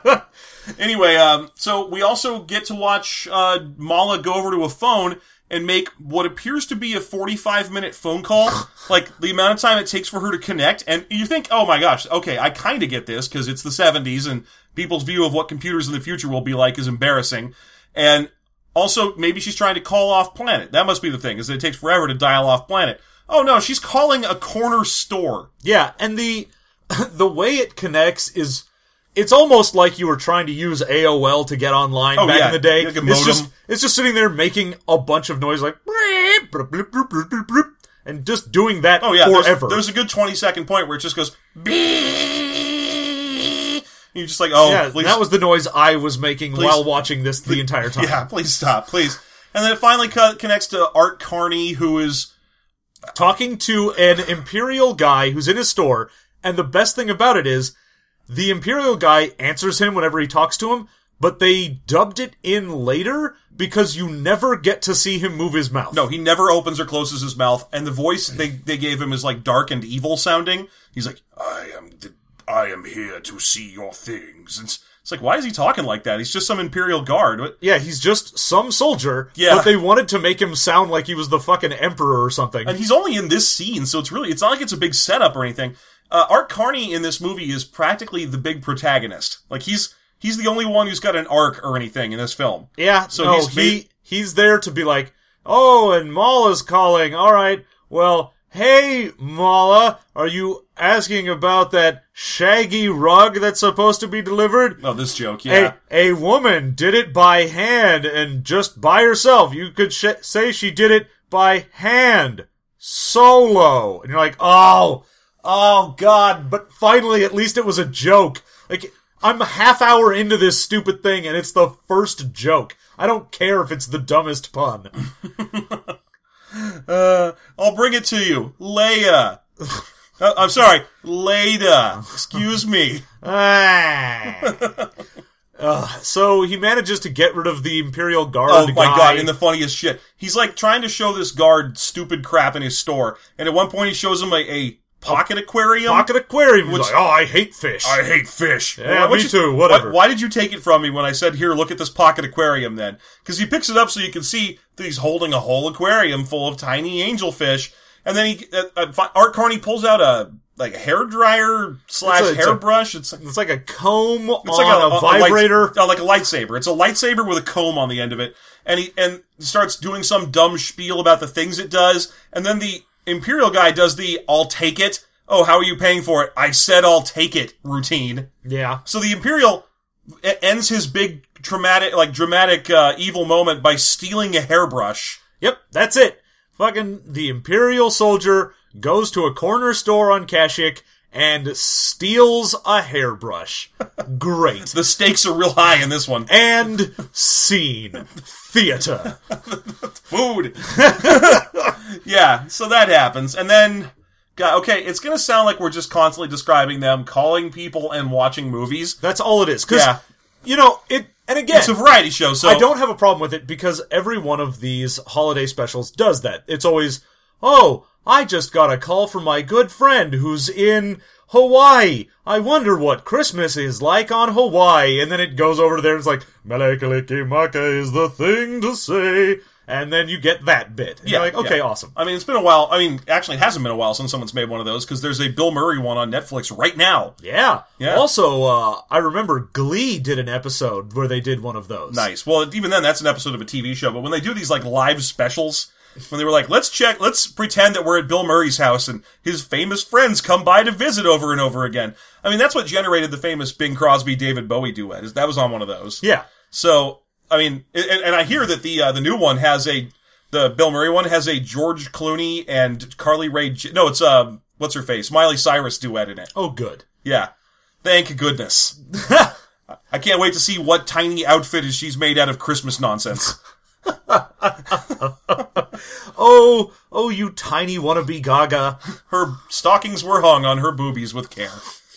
anyway, um, so we also get to watch uh, Mala go over to a phone and make what appears to be a forty-five minute phone call. Like, the amount of time it takes for her to connect. And you think, oh my gosh, okay, I kind of get this, because it's the seventies, and people's view of what computers in the future will be like is embarrassing. And also, maybe she's trying to call off planet. That must be the thing, is that it takes forever to dial off planet. Oh no, she's calling a corner store. Yeah, and the the way it connects is, it's almost like you were trying to use A O L to get online Oh, back yeah, in the day. like a It's modem. just it's just sitting there making a bunch of noise, like "Bleep, bloop, bloop, bloop, bloop, bloop, bloop," and just doing that Oh yeah, there's, forever. there's a good twenty second point where it just goes beep. And you're just like, oh, yeah, please. that was the noise I was making while watching this the entire time. Yeah, please stop, please. And then it finally co- connects to Art Carney, who is... Talking to an Imperial guy who's in his store, and the best thing about it is, the Imperial guy answers him whenever he talks to him, but they dubbed it in later because you never get to see him move his mouth. No, he never opens or closes his mouth, and the voice they, they gave him is like dark and evil sounding. He's like, I am the, I am here to see your things. It's, it's like, why is he talking like that? He's just some Imperial Guard. What? Yeah, he's just some soldier, Yeah. but they wanted to make him sound like he was the fucking emperor or something. And he's only in this scene, so it's really, it's not like it's a big setup or anything. Uh, Art Carney in this movie is practically the big protagonist. Like, he's, he's the only one who's got an arc or anything in this film. Yeah, So no, he's he, made- he's there to be like, oh, and Mala's calling. All right, well, hey, Mala, are you asking about that shaggy rug that's supposed to be delivered? Oh, this joke, yeah. A, a woman did it by hand and just by herself. You could sh- say she did it by hand. Solo. And you're like, oh, oh, God. But finally, at least it was a joke. Like, I'm a half hour into this stupid thing, and it's the first joke. I don't care if it's the dumbest pun. Uh, I'll bring it to you. Leia. uh, I'm sorry. Leda. Excuse me. Ah. Uh, so he manages to get rid of the Imperial Guard Oh my guy. god, and the funniest shit. He's like trying to show this guard stupid crap in his store, and at one point he shows him a, a pocket aquarium. Pocket aquarium. He's Which- like, oh, I hate fish. I hate fish. Yeah, Why- me you- too, whatever. Why, why did you take it from me when I said, here, look at this pocket aquarium then? Because he picks it up so you can see that he's holding a whole aquarium full of tiny angelfish, and then he, uh, uh, Art Carney pulls out a, like, a hairdryer slash It's a- it's a- hairbrush. It's like, It's like a comb It's on like a, a, a- a light- vibrator. uh, like a lightsaber. It's a lightsaber with a comb on the end of it, and he and starts doing some dumb spiel about the things it does, and then the Imperial guy does the "I'll take it." Oh, how are you paying for it? I said I'll take it routine. Yeah. So the Imperial e- ends his big traumatic, like dramatic uh, evil moment by stealing a hairbrush. Yep, that's it. Fucking the Imperial soldier goes to a corner store on Kashyyyk and steals a hairbrush. Great. The stakes are real high in this one. And scene. Theater. Food. Yeah, so that happens, and then. God, okay, it's gonna sound like we're just constantly describing them calling people and watching movies. That's all it is. Cause, Yeah. you know, it, and again, It's a variety show, so I don't have a problem with it because every one of these holiday specials does that. It's always, oh, I just got a call from my good friend who's in Hawaii. I wonder what Christmas is like on Hawaii. And then it goes over there and it's like, Malakalikimaka is the thing to say. And then you get that bit. And Yeah, you're like, okay, yeah. awesome. I mean, it's been a while. I mean, actually, it hasn't been a while since someone's made one of those, because there's a Bill Murray one on Netflix right now. Yeah. Yeah. Also, uh, I remember Glee did an episode where they did one of those. Nice. Well, even then, that's an episode of a T V show, but when they do these, like, live specials, when they were like, let's check, let's pretend that we're at Bill Murray's house and his famous friends come by to visit over and over again. I mean, that's what generated the famous Bing Crosby-David Bowie duet. Is That was on one of those. Yeah. So, I mean, and, and I hear that the uh, the new one has a, the Bill Murray one has a George Clooney and Carly Rae, J- no, it's, uh, what's her face? Miley Cyrus duet in it. Oh, good. Yeah. Thank goodness. I can't wait to see what tiny outfit is she's made out of Christmas nonsense. Oh, oh, you tiny wannabe Gaga. Her stockings were hung on her boobies with care.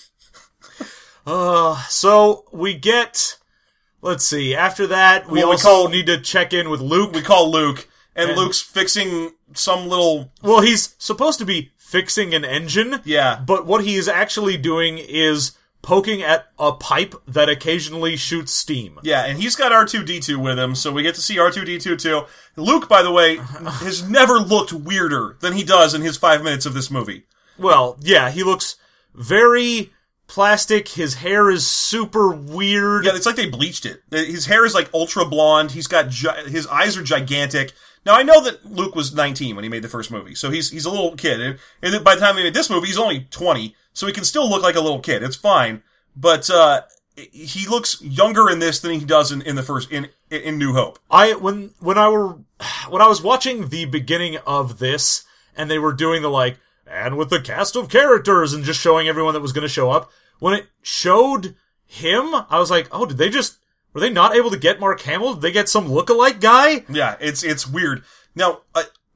Uh, so we get, let's see, after that, we Well, we also call- need to check in with Luke. We call Luke, and, And- Luke's fixing some little, Well, he's supposed to be fixing an engine. yeah. But what he is actually doing is poking at a pipe that occasionally shoots steam. Yeah, and he's got R two D two with him, so we get to see R two D two too. Luke, by the way, has never looked weirder than he does in his five minutes of this movie. Well, yeah, he looks very plastic. His hair is super weird. Yeah, it's like they bleached it. His hair is like ultra blonde. He's got gi- his eyes are gigantic. Now I know that Luke was nineteen when he made the first movie, so he's he's a little kid. And, and by the time he made this movie, he's only twenty, so he can still look like a little kid. It's fine, but uh, he looks younger in this than he does in, in the first in in New Hope. I when when I were when I was watching the beginning of this and they were doing the like and with the cast of characters and just showing everyone that was going to show up, when it showed him, I was like, "Oh, did they just were they not able to get Mark Hamill? Did they get some lookalike guy?" Yeah, it's it's weird. Now, I,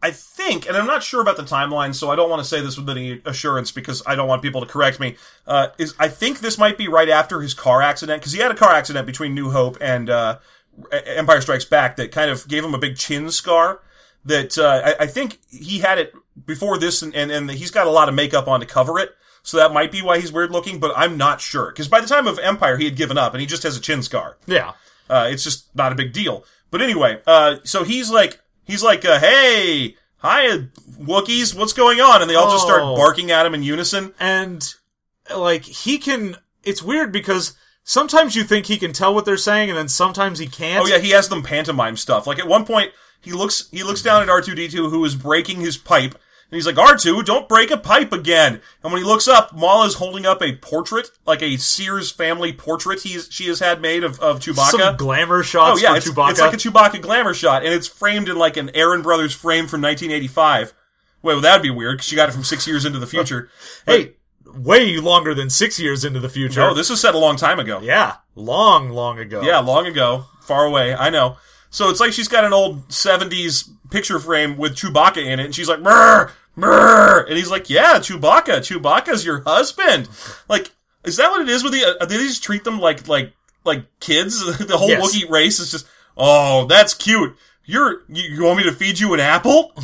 I think, and I'm not sure about the timeline, so I don't want to say this with any assurance because I don't want people to correct me, uh, is I think this might be right after his car accident, because he had a car accident between New Hope and uh, Empire Strikes Back that kind of gave him a big chin scar. That uh, I, I think he had it before this, and, and, and he's got a lot of makeup on to cover it, so that might be why he's weird looking, but I'm not sure. Because by the time of Empire, he had given up, and he just has a chin scar. Yeah. Uh, it's just not a big deal. But anyway, uh, so he's like, he's like, uh, hey, hi, Wookiees, what's going on? And they all just start Oh. barking at him in unison. And, like, he can... It's weird because sometimes you think he can tell what they're saying, and then sometimes he can't. Oh yeah, he has them pantomime stuff. Like at one point, he looks, he looks down at R two D two, who is breaking his pipe. And he's like, R two, don't break a pipe again. And when he looks up, Mala's holding up a portrait, like a Sears family portrait he's, she has had made of, of Chewbacca. Some glamour shots oh, yeah, for it's, Chewbacca. it's like a Chewbacca glamour shot, and it's framed in like an Aaron Brothers frame from nineteen eighty-five. Wait, well, that'd be weird, because she got it from six years into the future. Hey, way longer than six years into the future. No, this was set a long time ago. Yeah, long, long ago. Yeah, long ago. Far away, I know. So it's like she's got an old seventies picture frame with Chewbacca in it, and she's like, brr, brr, and he's like, yeah, Chewbacca, Chewbacca's your husband. Like, is that what it is with the, uh, do they just treat them like, like, like kids? The whole Yes. Wookiee race is just, oh, that's cute. You're, you, you want me to feed you an apple?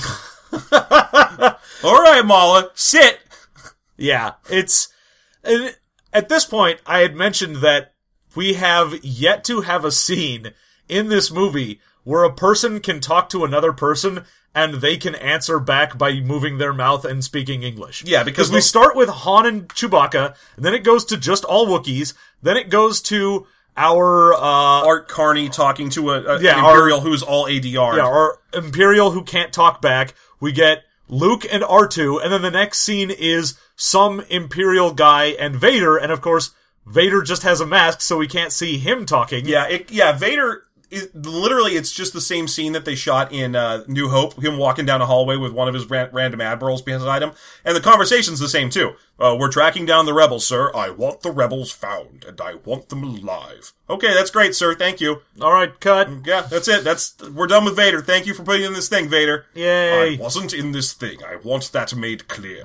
Alright, Mala, sit. Yeah, it's... and at this point, I had mentioned that we have yet to have a scene in this movie where a person can talk to another person and they can answer back by moving their mouth and speaking English. Yeah, because we the- start with Han and Chewbacca, and then it goes to just all Wookiees, then it goes to our... Uh, Art Carney talking to a, a Yeah, an our- Imperial who's all A D R. yeah, our Imperial who can't talk back. We get Luke and R two, and then the next scene is some Imperial guy and Vader, and of course, Vader just has a mask, so we can't see him talking. Yeah, it, yeah, Vader, it, literally, it's just the same scene that they shot in uh, New Hope, him walking down a hallway with one of his ran- random admirals beside him, and the conversation's the same, too. Uh, we're tracking down the rebels, sir. I want the rebels found, and I want them alive. Okay, that's great, sir. Thank you. All right, cut. Yeah, that's it. That's We're done with Vader. Thank you for putting in this thing, Vader. Yay. I wasn't in this thing. I want that made clear.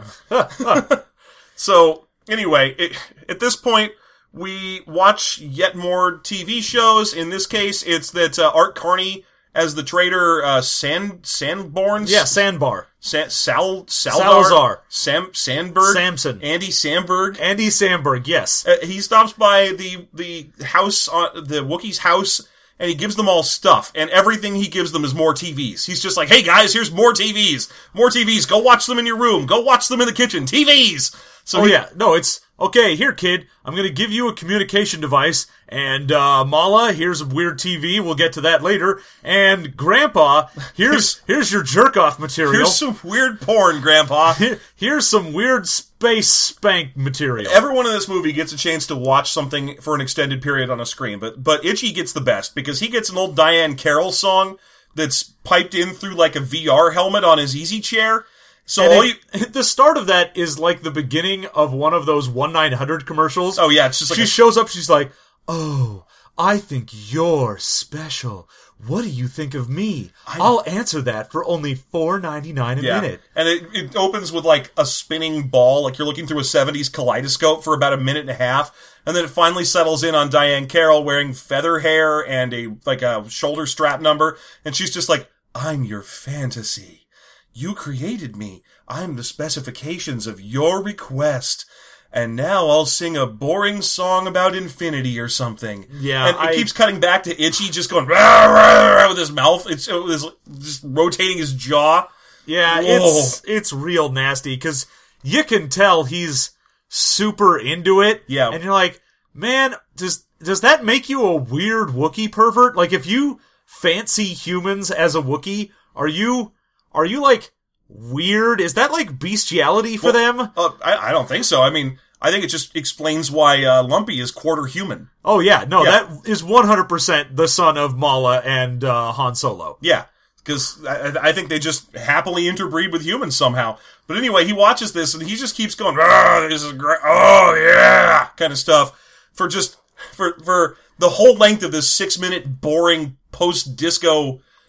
So, anyway, it, at this point, we watch yet more T V shows. In this case, it's that uh, Art Carney as the traitor uh, Sand Sandborn. Yeah, Sandbar. Sa- Sal Saldar, Salazar. Sam Sandberg. Samson. Andy Samberg. Andy Samberg, yes. Uh, he stops by the the house, on the Wookiee's house, and he gives them all stuff. And everything he gives them is more T Vs. He's just like, hey guys, here's more T Vs. More T Vs. Go watch them in your room. Go watch them in the kitchen. T Vs. So Oh he- yeah, no, it's, okay, here kid, I'm gonna give you a communication device, and uh, Mala, here's a weird T V, we'll get to that later, and Grandpa, here's here's your jerk-off material. Here's some weird porn, Grandpa. Here- here's some weird space spank material. Everyone in this movie gets a chance to watch something for an extended period on a screen, but but Itchy gets the best, because he gets an old Diane Carroll song that's piped in through like a V R helmet on his easy chair. So And all it- you... the start of that is like the beginning of one of those one nine hundred commercials. Oh yeah, it's just like she a- shows up, she's like, oh, I think you're special. What do you think of me? I'll answer that for only four ninety-nine a Yeah. minute. And it, it opens with like a spinning ball, like you're looking through a seventies kaleidoscope for about a minute and a half, and then it finally settles in on Diane Carroll wearing feather hair and a like a shoulder strap number, and she's just like, I'm your fantasy. You created me. I'm the specifications of your request. And now I'll sing a boring song about infinity or something. Yeah, and it I- keeps cutting back to Itchy just going rah, rah, rah, with his mouth. It's it was just rotating his jaw. Yeah, Whoa. it's it's real nasty, because you can tell he's super into it. Yeah. And you're like, man, does does that make you a weird Wookiee pervert? Like, if you fancy humans as a Wookiee, are you are you like weird? Is that like bestiality for them? Uh, I, I don't think so. I mean, I think it just explains why uh, Lumpy is quarter human. Oh yeah, no, Yeah. that is one hundred percent the son of Mala and uh, Han Solo. Yeah, because I, I think they just happily interbreed with humans somehow. But anyway, he watches this and he just keeps going, "Ah, this is great. Oh yeah," kind of stuff for just for for the whole length of this six minute boring post disco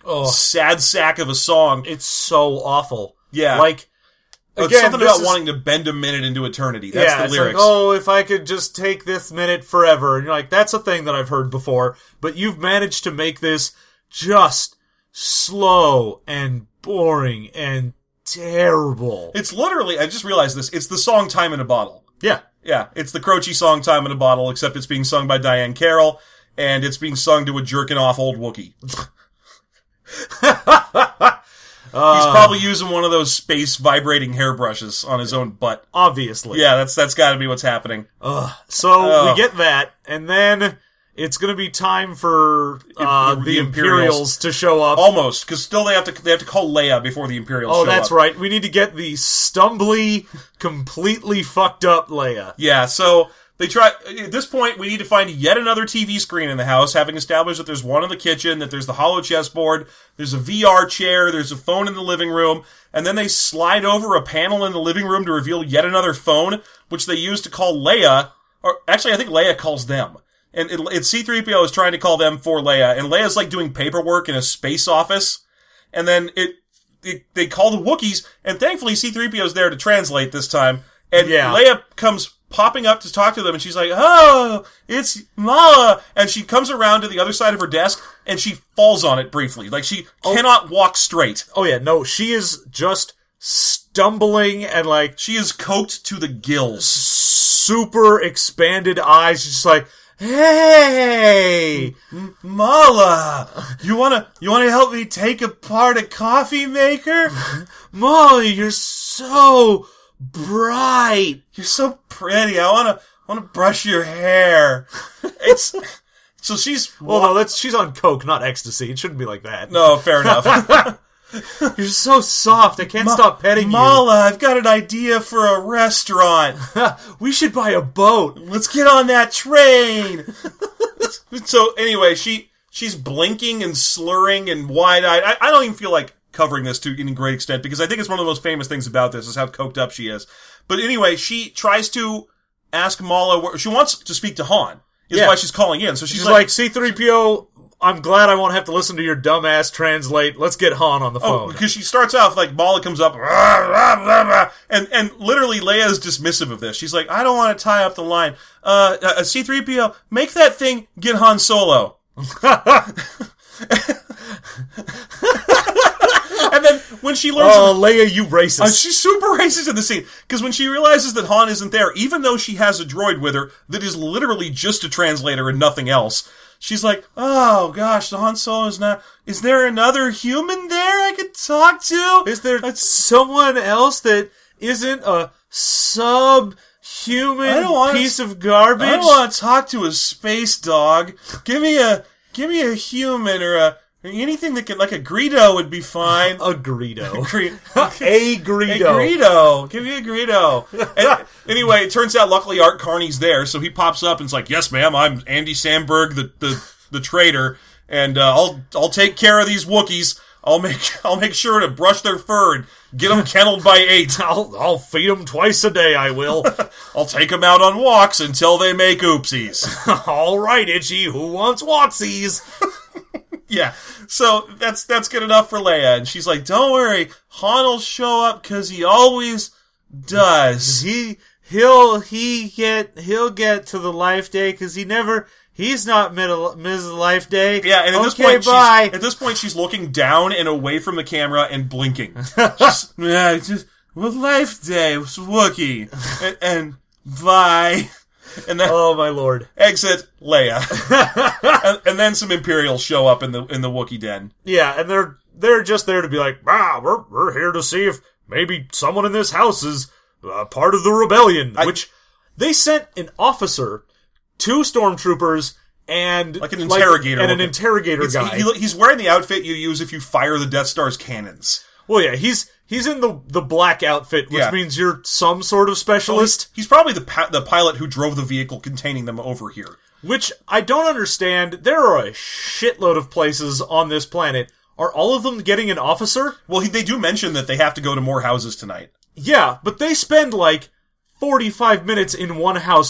Oh. sad sack of a song. It's so awful. Yeah. Like, It's again, something this about is- wanting to bend a minute into eternity. That's yeah, the it's lyrics. like, oh, if I could just take this minute forever. And you're like, that's a thing that I've heard before. But you've managed to make this just slow and boring and terrible. It's literally, I just realized this, it's the song Time in a Bottle. Yeah. Yeah, it's the Croce song Time in a Bottle, except it's being sung by Diane Carroll, and it's being sung to a jerking off old Wookiee. He's probably using one of those space vibrating hairbrushes on his own butt. Obviously. Yeah, that's that's got to be what's happening. Ugh. So Oh. we get that, and then it's going to be time for uh, The- the, the Imperials. Imperials. to show up. Almost, because still they have to they have to call Leia before the Imperials oh, show that's up. right. We need to get the stumbly, completely fucked up Leia. Yeah, so they try. At this point, we need to find yet another T V screen in the house, having established that there's one in the kitchen, that there's the hollow chessboard, there's a V R chair, there's a phone in the living room, and then they slide over a panel in the living room to reveal yet another phone, which they use to call Leia. Or actually, I think Leia calls them. And it, it's C three P O is trying to call them for Leia, and Leia's like doing paperwork in a space office, and then it, it they call the Wookiees, and thankfully C three P O is there to translate this time, and Yeah. Leia comes popping up to talk to them, and she's like, oh, it's Mala, and she comes around to the other side of her desk, and she falls on it briefly, like she cannot walk straight. Oh yeah, no, she is just stumbling and like She is coked to the gills. super expanded eyes, just like, hey! Mala, you wanna you wanna help me take apart a coffee maker? Molly, you're so bright. You're so pretty. I wanna wanna brush your hair. It's so she's Well, no, that's she's on coke, not ecstasy. It shouldn't be like that. no fair enough. You're so soft. I can't stop petting Mala, I've got an idea for a restaurant. you. We should buy a boat. Let's get on that train. So anyway, she she's blinking and slurring and wide-eyed. I, I don't even feel like covering this to any great extent because I think it's one of the most famous things about this is how coked up she is. But anyway, she tries to ask Mala where she wants to speak to Han. Is Yeah. why she's calling in. So she's, She's like, C three P O, I'm glad I won't have to listen to your dumbass translate. Let's get Han on the oh, phone. because she starts off like Mala comes up, rah, rah, rah, rah, and and literally Leia is dismissive of this. She's like, I don't want to tie up the line. Uh, uh C three P O, make that thing get Han Solo. And then when she learns, Oh, Leia, you racist. uh, she's super racist in the scene because when she realizes that Han isn't there, even though she has a droid with her that is literally just a translator and nothing else. She's like, oh gosh, the Han Solo's not. Is there another human there I could talk to? Is there someone else that isn't a subhuman I don't wanna- piece of garbage? I don't want to talk to a space dog. Give me a, give me a human or a or anything that can, like a Greedo would be fine. A Greedo. Gre- a A Greedo. Greedo. Give me a Greedo. And anyway, it turns out luckily Art Carney's there, so he pops up and is like, yes, ma'am, I'm Andy Samberg, the, the, the traitor, and uh, I'll I'll take care of these Wookiees. I'll make I'll make sure to brush their fur and get them kenneled by eight. I'll, I'll feed them twice a day, I will. I'll take them out on walks until they make oopsies. All right, Itchy, who wants Watsies? Yeah, so that's that's good enough for Leia, and she's like, don't worry, Han'll show up because he always does. He he'll he get he'll get to the life day because he never he's not middle Missus Life Day. Yeah, and at this okay, point, bye. she's, at this point, she's looking down and away from the camera and blinking. She's, yeah, it's just well, Life Day was Wookiee, and, and bye, and then Oh my lord! exit Leia, and, and then some Imperials show up in the in the Wookiee den. Yeah, and they're they're just there to be like, ah, we're we're here to see if maybe someone in this house is uh, part of the rebellion. I- which they sent an officer, two stormtroopers, and Like an interrogator and an looking. interrogator It's- guy. he- he- he's wearing the outfit you use if you fire the Death Star's cannons. well, yeah, he's he's in the the black outfit, which Yeah. means you're some sort of specialist. He's probably the pa- the pilot who drove the vehicle containing them over here. Which I don't understand. There are a shitload of places on this planet. Are all of them getting an officer? Well, he, they do mention that they have to go to more houses tonight. Yeah, but they spend like forty-five minutes in one house just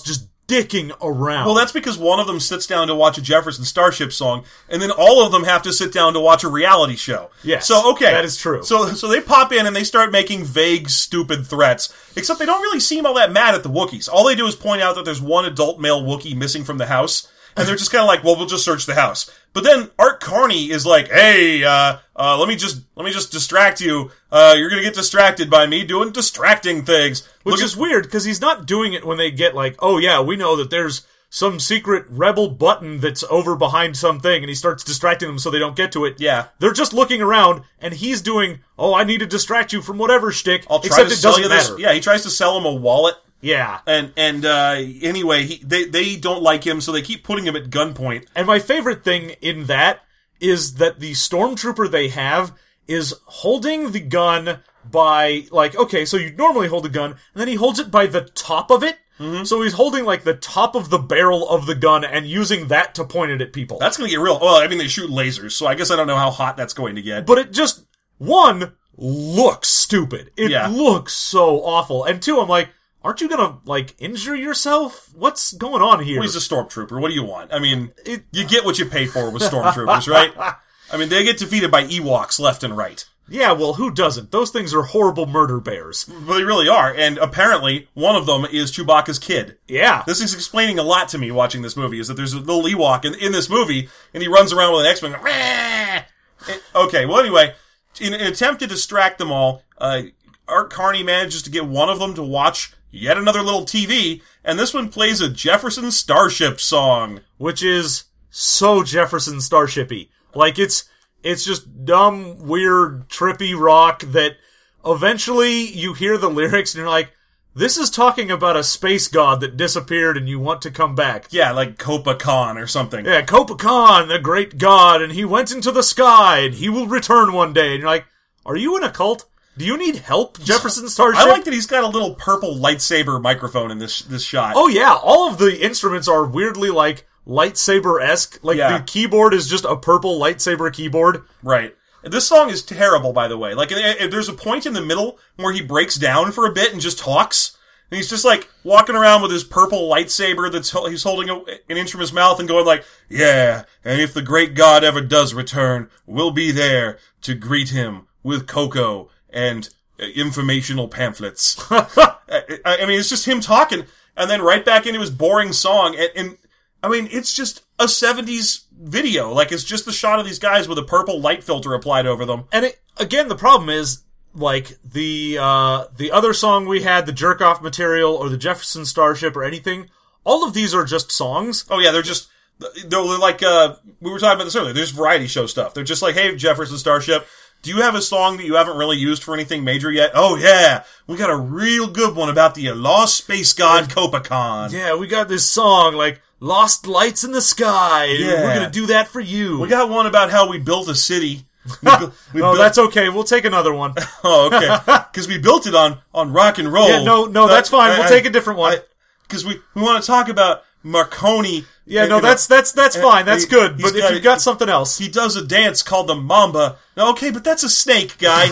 dicking around. Well, that's because one of them sits down to watch a Jefferson Starship song, and then all of them have to sit down to watch a reality show. Yes, so okay, that is true. So, so they pop in and they start making vague, stupid threats. Except they don't really seem all that mad at the Wookiees. All they do is point out that there's one adult male Wookiee missing from the house, and they're just kind of like, "Well, we'll just search the house." But then Art Carney is like, "Hey, uh, uh, let me just let me just distract you. Uh, you're gonna get distracted by me doing distracting things." Which Look is at- weird, because he's not doing it when they get like, oh yeah, we know that there's some secret rebel button that's over behind something, and he starts distracting them so they don't get to it. Yeah. They're just looking around, and he's doing, oh, I need to distract you from whatever shtick, I'll try except to it sell doesn't you this. matter. Yeah, he tries to sell him a wallet. Yeah. And and uh, anyway, he, they they don't like him, so they keep putting him at gunpoint. And my favorite thing in that is that the stormtrooper they have is holding the gun by, like, okay, so you normally hold the gun, and then he holds it by the top of it. Mm-hmm. So he's holding, like, the top of the barrel of the gun and using that to point it at people. That's going to get real. Well, I mean, they shoot lasers, so I guess I don't know how hot that's going to get. But it just, one, looks stupid. It Yeah. looks so awful. And two, I'm like, aren't you gonna, like, injure yourself? What's going on here? Well, he's a stormtrooper. What do you want? I mean, It- you get what you pay for with stormtroopers, right? I mean, they get defeated by Ewoks left and right. Yeah, well, who doesn't? Those things are horrible murder bears. Well, they really are. And apparently, one of them is Chewbacca's kid. Yeah. This is explaining a lot to me watching this movie, is that there's a little Ewok in, in this movie, and he runs around with an X-Wing. Going, "Rah!" Okay, well, anyway, in an attempt to distract them all, uh, Art Carney manages to get one of them to watch yet another little T V, and this one plays a Jefferson Starship song. Which is so Jefferson Starship-y. Like, it's, it's just dumb, weird, trippy rock that eventually you hear the lyrics and you're like, this is talking about a space god that disappeared and you want to come back. Yeah, like Copa Con or something. Yeah, Copacan, the great god, and he went into the sky, and he will return one day. And you're like, are you in a cult? Do you need help, Jefferson Starship? I like that he's got a little purple lightsaber microphone in this this shot. Oh yeah, all of the instruments are weirdly, like, lightsaber-esque. Like, Yeah. the keyboard is just a purple lightsaber keyboard. Right. This song is terrible, by the way. Like, eh, eh, there's a point in the middle where he breaks down for a bit and just talks. And he's just, like, walking around with his purple lightsaber that's he's holding a, an inch from his mouth and going like, yeah, and if the great god ever does return, we'll be there to greet him with cocoa and uh, informational pamphlets. I, I mean, it's just him talking, and then right back into his boring song. And, and I mean, it's just a seventies video. Like, it's just the shot of these guys with a purple light filter applied over them. And it, again, the problem is, like, the, uh, the other song we had, the jerk-off material, or the Jefferson Starship, or anything, all of these are just songs. Oh yeah, they're just, they're like, uh, we were talking about this earlier, there's variety show stuff. They're just like, hey, Jefferson Starship, do you have a song that you haven't really used for anything major yet? Oh yeah, we got a real good one about the lost space god Copacan. Yeah, we got this song, like, Lost Lights in the Sky. Yeah. We're gonna do that for you. We got one about how we built a city. We, bu- we no, built- that's okay. We'll take another one. Oh, okay. Because we built it on, on rock and roll. Yeah, no, no, that's fine. We'll take a different one. Because we, we want to talk about Marconi. Yeah, and, no, you know, that's that's that's and fine. That's he- good. he's But if got you've it- got something else, He does a dance called the Mamba. No, okay, but that's a snake, guy.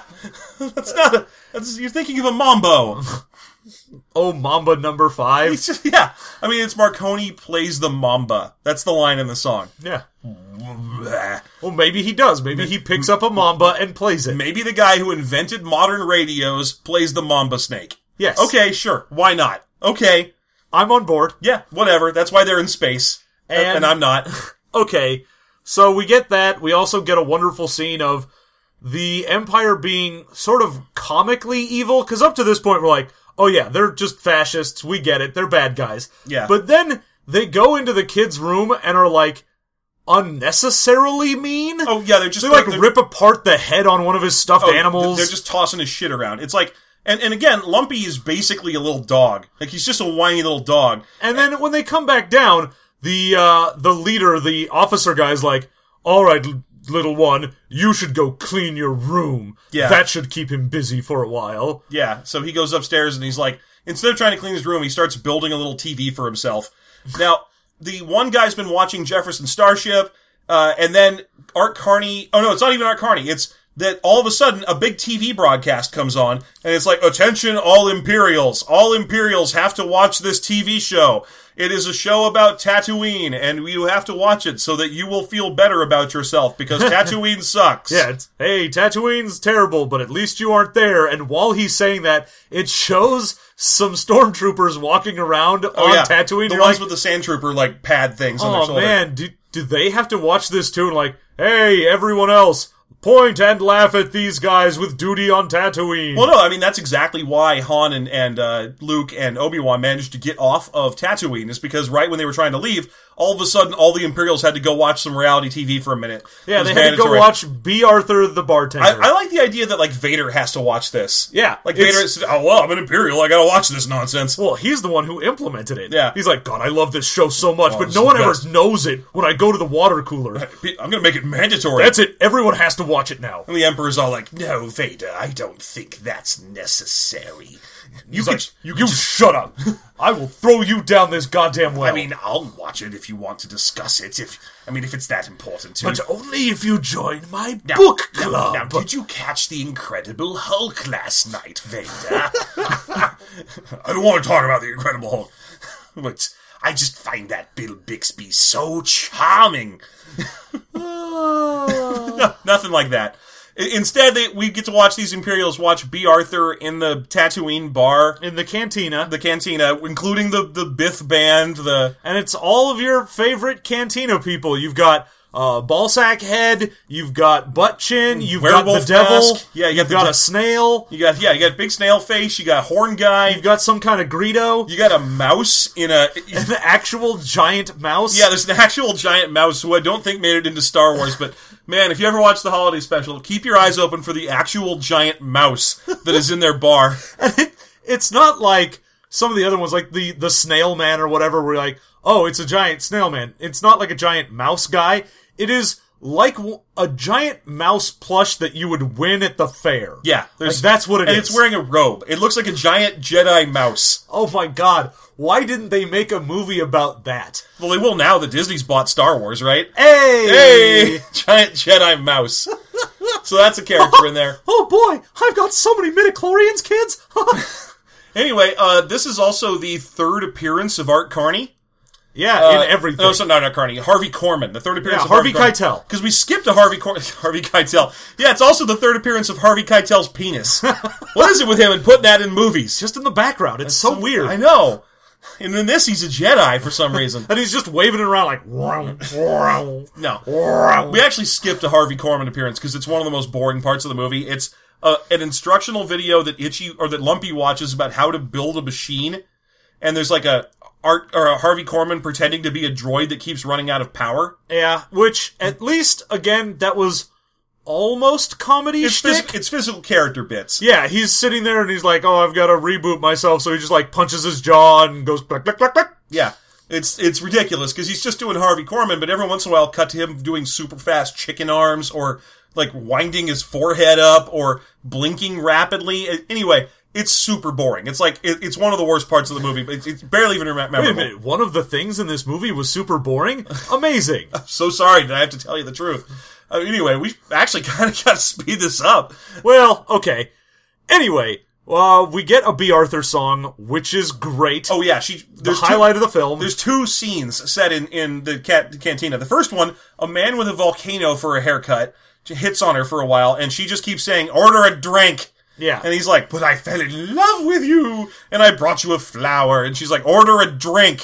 That's not a... That's, you're thinking of a Mambo. oh, Mamba number five. It's just, yeah. I mean, it's Marconi plays the Mamba. That's the line in the song. Yeah. Well, maybe he does. Maybe he picks up a Mamba and plays it. Maybe the guy who invented modern radios plays the Mamba snake. Yes. Okay, sure. Why not? Okay. I'm on board. Yeah, whatever. That's why they're in space. And, And- and I'm not. Okay. So we get that. We also get a wonderful scene of the Empire being sort of comically evil. Because up to this point, we're like, oh yeah, they're just fascists. We get it. They're bad guys. Yeah. But then they go into the kid's room and are like unnecessarily mean. Oh, yeah, they're just... They like they're- rip apart the head on one of his stuffed Oh, animals. They're just tossing his shit around. It's like, and, and again, Lumpy is basically a little dog. Like, he's just a whiny little dog. And then when they come back down, the uh, the leader, the officer guy's like, all right, l- little one, you should go clean your room. Yeah. That should keep him busy for a while. Yeah, so he goes upstairs and he's like, instead of trying to clean his room, he starts building a little T V for himself. Now, the one guy's been watching Jefferson Starship, uh, and then Art Carney, oh no, it's not even Art Carney, it's that all of a sudden a big T V broadcast comes on, and it's like, attention all Imperials. All Imperials have to watch this T V show. It is a show about Tatooine, and you have to watch it so that you will feel better about yourself, because Tatooine sucks. Yeah, it's, hey, Tatooine's terrible, but at least you aren't there. And while he's saying that, it shows some stormtroopers walking around Oh, on yeah. Tatooine. The You're ones like, with the sand trooper, like, pad things on their oh shoulder. man, do, do they have to watch this too? And like, hey, everyone else, point and laugh at these guys with duty on Tatooine. Well, no, I mean, that's exactly why Han and, and uh, Luke and Obi-Wan managed to get off of Tatooine, is because right when they were trying to leave, all of a sudden, all the Imperials had to go watch some reality T V for a minute. Yeah, It was they had to go mandatory. watch B. Arthur the bartender. I, I like the idea that, like, Vader has to watch this. Yeah, Like, it's- Vader said, oh, well, I'm an Imperial, I gotta watch this nonsense. Well, he's the one who implemented it. Yeah. He's like, God, I love this show so much, Oh, but this no is one the ever best." knows it when I go to the water cooler. I'm gonna make it mandatory. That's it. Everyone has to watch it now. And the Emperor's all like, no, Vader, I don't think that's necessary. You He's could, like, you you, could just, shut up. I will throw you down this goddamn well. I mean, I'll watch it if you want to discuss it, if, I mean, if it's that important to but you. only if you join my Now- book now- club. Now, did you catch the Incredible Hulk last night, Vader? I don't want to talk about the Incredible Hulk, but I just find that Bill Bixby so charming. No, nothing like that. I- Instead, they, we get to watch these Imperials watch B. Arthur in the Tatooine bar, In the cantina. the cantina, including the, the Bith band, the... And it's all of your favorite cantina people. You've got uh, Ballsack Head, you've got Butt Chin, you've got Werewolf the Devil, Mask. Yeah, you got you've the got de- a snail, You got, yeah, you got Big Snail Face, you got Horn Guy, you've got some kind of Greedo, you got a mouse in a... an actual giant mouse. Yeah, there's an actual giant mouse who I don't think made it into Star Wars, but man, if you ever watch the holiday special, keep your eyes open for the actual giant mouse that is in their bar. And it, it's not like some of the other ones, like the, the Snail Man or whatever, where you're like, oh, it's a giant snail man. It's not like a giant mouse guy. It is like w- a giant mouse plush that you would win at the fair. Yeah, Like, that's what it and is. it's wearing a robe. It looks like a giant Jedi mouse. Oh my god, why didn't they make a movie about that? Well, they will now that Disney's bought Star Wars, right? Hey! Hey, giant Jedi mouse. So that's a character in there. Oh boy, I've got so many midichlorians, kids! Anyway, uh, this is also the third appearance of Art Carney. yeah, Uh, in everything. No, so, no, not Carney. Harvey Korman. The third appearance Yeah, of Harvey Harvey Keitel. Because we skipped to Harvey Cor- Harvey Keitel. Yeah, it's also the third appearance of Harvey Keitel's penis. What is it with him and putting that in movies? Just in the background, it's so, weird. I know. And in this, he's a Jedi for some reason. And he's just waving it around like, wow, wow, No. wow. We actually skipped a Harvey Korman appearance because it's one of the most boring parts of the movie. It's uh, an instructional video that Itchy or that Lumpy watches about how to build a machine. And there's like a Art or a Harvey Korman pretending to be a droid that keeps running out of power. Yeah, which, at least, again, that was almost comedy It's, shtick. phys- it's physical character bits. Yeah, he's sitting there and he's like, oh, I've got to reboot myself, so he just, like, punches his jaw and goes, click, click, click, click. Yeah. It's it's ridiculous because he's just doing Harvey Korman, but every once in a while cut to him doing super fast chicken arms or like winding his forehead up or blinking rapidly. Anyway, it's super boring. It's like it, it's one of the worst parts of the movie, but it's, it's barely even Wait a memorable. minute, one of the things in this movie was super boring? Amazing. So sorry that I have to tell you the truth. Uh, anyway, we actually kind of got to speed this up. Well, okay. Anyway, uh, we get a B. Arthur song, which is great. Oh yeah, she the there's two- highlight of the film. There's two scenes set in, in the cat, cantina. The first one, a man with a volcano for a haircut hits on her for a while, and she just keeps saying, order a drink. Yeah. And he's like, but I fell in love with you, and I brought you a flower. And she's like, order a drink.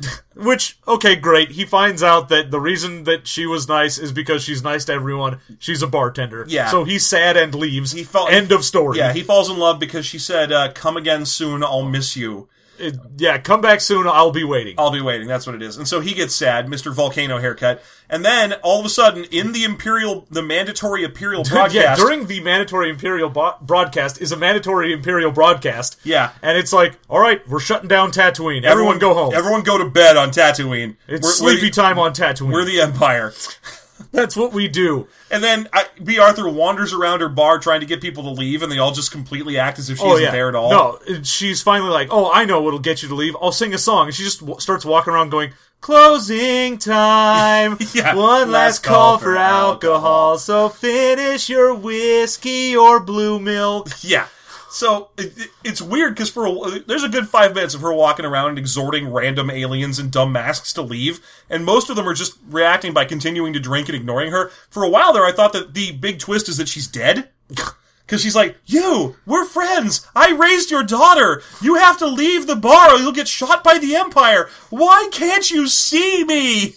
Which, okay, great. He finds out that the reason that she was nice is because she's nice to everyone. She's a bartender. Yeah. So he's sad and leaves. He fall- End of story. Yeah, he falls in love because she said, uh, come again soon, I'll miss you. It- yeah, come back soon, I'll be waiting. I'll be waiting, that's what it is. And so he gets sad, Mister Volcano haircut. And then, all of a sudden, in the Imperial, the mandatory Imperial broadcast... Yeah, during the mandatory Imperial bo- broadcast is a mandatory Imperial broadcast. Yeah. And it's like, all right, we're shutting down Tatooine. Everyone, go home. Everyone go to bed on Tatooine. it's We're- sleepy we're the, time on Tatooine. We're the Empire. That's what we do. And then I, B. Arthur wanders around her bar trying to get people to leave, and they all just completely act as if she Oh, isn't yeah. there at all. No, she's finally like, oh, I know what'll get you to leave. I'll sing a song. And she just w- starts walking around going, Closing time. Yeah, One last call for alcohol. So finish your whiskey or blue milk. Yeah. So it, it, it's weird because for a, there's a good five minutes of her walking around and exhorting random aliens in dumb masks to leave, and most of them are just reacting by continuing to drink and ignoring her. For a while there, I thought that the big twist is that she's dead. Because she's like, you, we're friends. I raised your daughter. You have to leave the bar or you'll get shot by the Empire. Why can't you see me?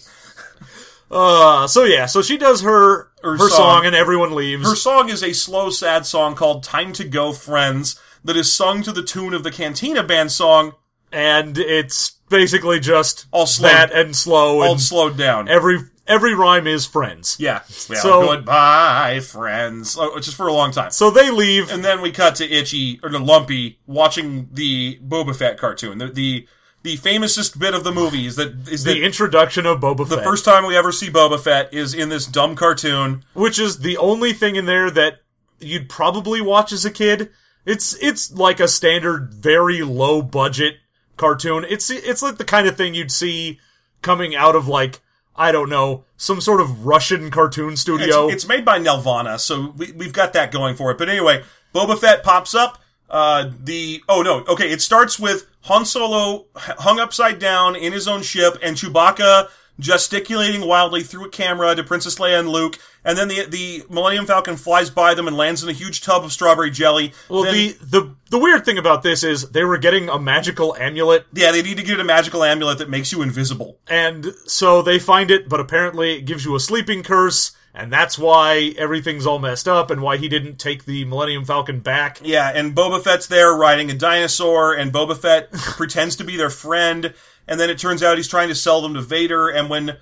Uh, so yeah, so she does her her, Her song. song. and everyone leaves. Her song is a slow, sad song called Time to Go, Friends, that is sung to the tune of the Cantina Band song. And it's basically just All slowed- that and slow. All and slowed down. every every rhyme is friends. Yeah. Well, So- goodbye, friends. Oh, just for a long time. So they leave. And then we cut to Itchy, or to Lumpy, watching the Boba Fett cartoon. The the, the famousest bit of the movie is that is the that introduction of Boba the Fett. first time we ever see Boba Fett is in this dumb cartoon. Which is the only thing in there that you'd probably watch as a kid. It's it's like a standard, very low budget cartoon. It's it's like the kind of thing you'd see coming out of like, I don't know, some sort of Russian cartoon studio. It's, it's made by Nelvana, so we, we've got that going for it. But anyway, Boba Fett pops up. Uh, the oh no, okay, it starts with Han Solo hung upside down in his own ship, and Chewbacca gesticulating wildly through a camera to Princess Leia and Luke, and then the the Millennium Falcon flies by them and lands in a huge tub of strawberry jelly. well, Then- the, the the weird thing about this is they were getting a magical amulet, yeah, they need to get a magical amulet that makes you invisible. and so they find it, but apparently it gives you a sleeping curse, and that's why everything's all messed up, and why he didn't take the Millennium Falcon back. Yeah, and Boba Fett's there riding a dinosaur, and Boba Fett pretends to be their friend, and then it turns out he's trying to sell them to Vader, and when,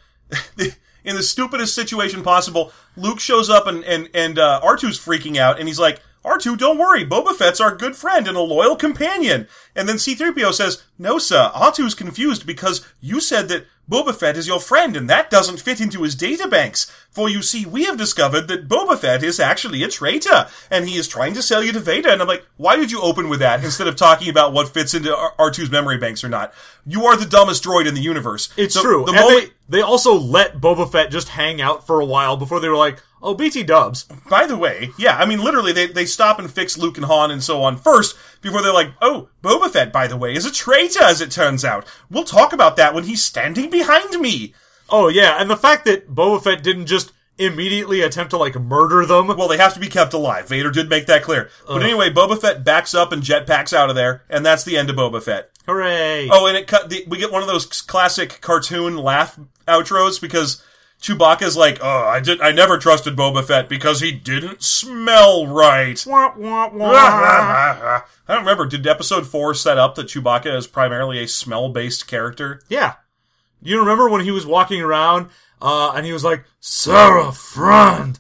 in the stupidest situation possible, Luke shows up and, and, and uh, R two's freaking out, and he's like, R two, don't worry, Boba Fett's our good friend and a loyal companion. And then C three P O says, no sir, R two's confused because you said that Boba Fett is your friend, and that doesn't fit into his databanks. For you see, we have discovered that Boba Fett is actually a traitor, and he is trying to sell you to Vader. And I'm like, why did you open with that instead of talking about what fits into R two's memory banks or not? You are the dumbest droid in the universe. It's The- true. The and moment, they, they also let Boba Fett just hang out for a while before they were like, oh, B T dubs. by the way, yeah, I mean, literally, they, they stop and fix Luke and Han and so on first, before they're like, oh, Boba Fett, by the way, is a traitor, as it turns out. We'll talk about that when he's standing behind me. Oh, yeah, and the fact that Boba Fett didn't just immediately attempt to, like, murder them. Well, they have to be kept alive. Vader did make that clear. But anyway, Boba Fett backs up and jetpacks out of there, and that's the end of Boba Fett. Hooray. Oh, and it cut. The, we get one of those classic cartoon laugh outros because Chewbacca's like, "Oh, I did. I never trusted Boba Fett because he didn't smell right." Wah, wah, wah. I don't remember. Did episode four set up that Chewbacca is primarily a smell-based character? Yeah. You remember when he was walking around, uh, and he was like, Sarah, friend,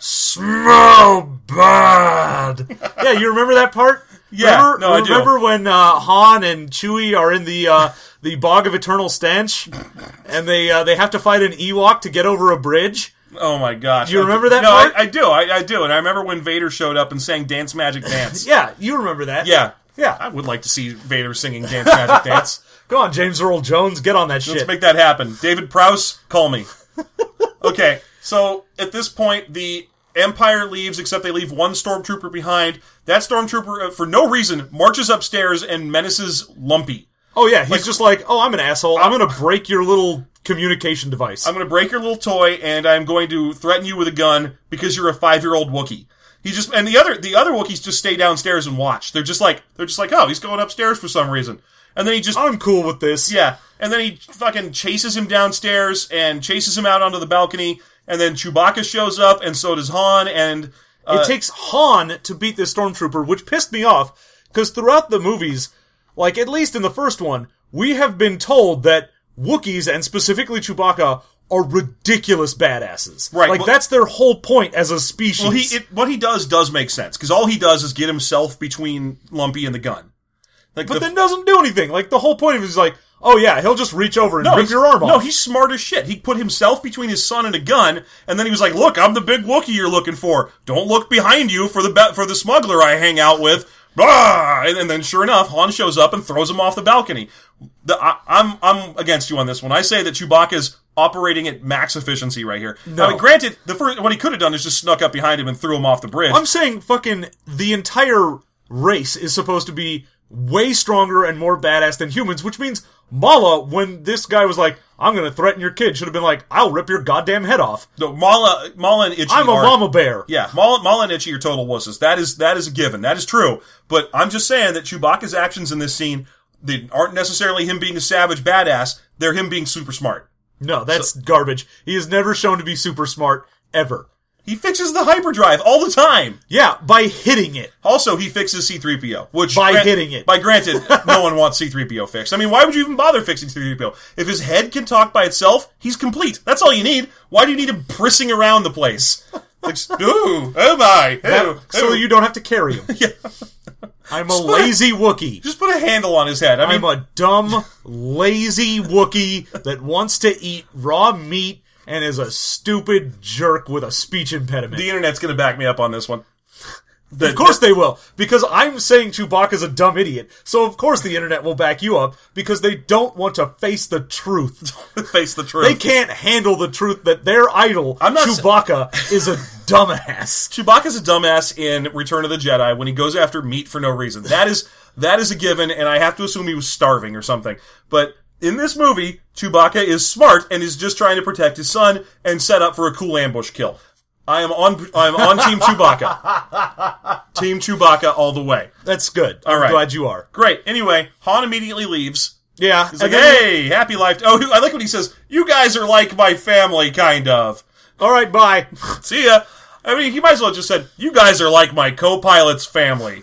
smell bad. Yeah, you remember that part? Yeah, remember, no, I do. Remember when uh, Han and Chewie are in the uh, the Bog of Eternal Stench, and they uh, they have to fight an Ewok to get over a bridge? Oh my gosh! Do you remember that No, part? I, I do. I, I do, and I remember when Vader showed up and sang "Dance Magic Dance." Yeah, you remember that. Yeah, Yeah. I would like to see Vader singing "Dance Magic Dance." Go on, James Earl Jones, get on that Let's shit. make that happen. David Prowse, call me. Okay, so at this point, the Empire leaves, except they leave one stormtrooper behind. That stormtrooper, uh, for no reason, marches upstairs and menaces Lumpy. Oh yeah, he's Like- just like, oh, I'm an asshole. I'm gonna break your little communication device. I'm going to break your little toy, and I'm going to threaten you with a gun because you're a five-year-old Wookiee. He just and the other the other Wookiees just stay downstairs and watch. They're just like they're just like, oh, he's going upstairs for some reason. And then he just I'm cool with this. yeah, and then he fucking chases him downstairs and chases him out onto the balcony. And then Chewbacca shows up, and so does Han. And uh, It takes Han to beat this stormtrooper, which pissed me off, because throughout the movies, like at least in the first one, we have been told that Wookiees, and specifically Chewbacca, are ridiculous badasses. Right, Like, well- that's their whole point as a species. well, he it, what he does does make sense because all he does is get himself between Lumpy and the gun. Like but the, then doesn't do anything. Like, the whole point of it is like, oh yeah, he'll just reach over and no, rip he's- your arm off. No, he's smart as shit. He put himself between his son and a gun, and then he was like, "Look, I'm the big Wookiee you're looking for. Don't look behind you for the ba- for the smuggler I hang out with." Blah! And, and then, sure enough, Han shows up and throws him off the balcony. the, I, I'm I'm against you on this one. I say that Chewbacca's operating at max efficiency right here. No. I mean, granted, the first what he could have done is just snuck up behind him and threw him off the bridge. I'm saying fucking the entire race is supposed to be way stronger and more badass than humans, which means Mala, when this guy was like, I'm gonna threaten your kid, should have been like, I'll rip your goddamn head off. No, Mala, Mala and Itchy I'm a are, mama bear. Yeah, Mala, Mala and Itchy are total wusses. That is that is a given. That is true. But I'm just saying that Chewbacca's actions in this scene, they aren't necessarily him being a savage badass. They're him being super smart. No, that's so, garbage. He is never shown to be super smart, ever. He fixes the hyperdrive all the time. Yeah, by hitting it. Also, he fixes C three P O, which by grant, hitting it. By granted, no one wants C three P O fixed. I mean, why would you even bother fixing C three P O? If his head can talk by itself, he's complete. That's all you need. Why do you need him prissing around the place? Like, ooh, oh my, that, ooh, so ooh. you don't have to carry him. Yeah. I'm a lazy a, Wookiee. Just put a handle on his head. I mean, I'm a dumb, lazy Wookiee that wants to eat raw meat and is a stupid jerk with a speech impediment. The internet's going to back me up on this one. The, of course they will, because I'm saying Chewbacca's a dumb idiot. So of course the internet will back you up, because they don't want to face the truth. Face the truth. They can't handle the truth that their idol, I'm not Chewbacca, sa- is a dumbass. Chewbacca's a dumbass in Return of the Jedi when he goes after meat for no reason. That is that is a given, and I have to assume he was starving or something. But in this movie, Chewbacca is smart and is just trying to protect his son and set up for a cool ambush kill. I am on I am on Team Chewbacca. Team Chewbacca all the way. That's good. All I'm right. glad you are. Great. Anyway, Han immediately leaves. Yeah. He's like, hey, happy life. Oh, I like when he says, you guys are like my family, kind of. All right, bye. See ya. I mean, he might as well have just said, you guys are like my co-pilot's family.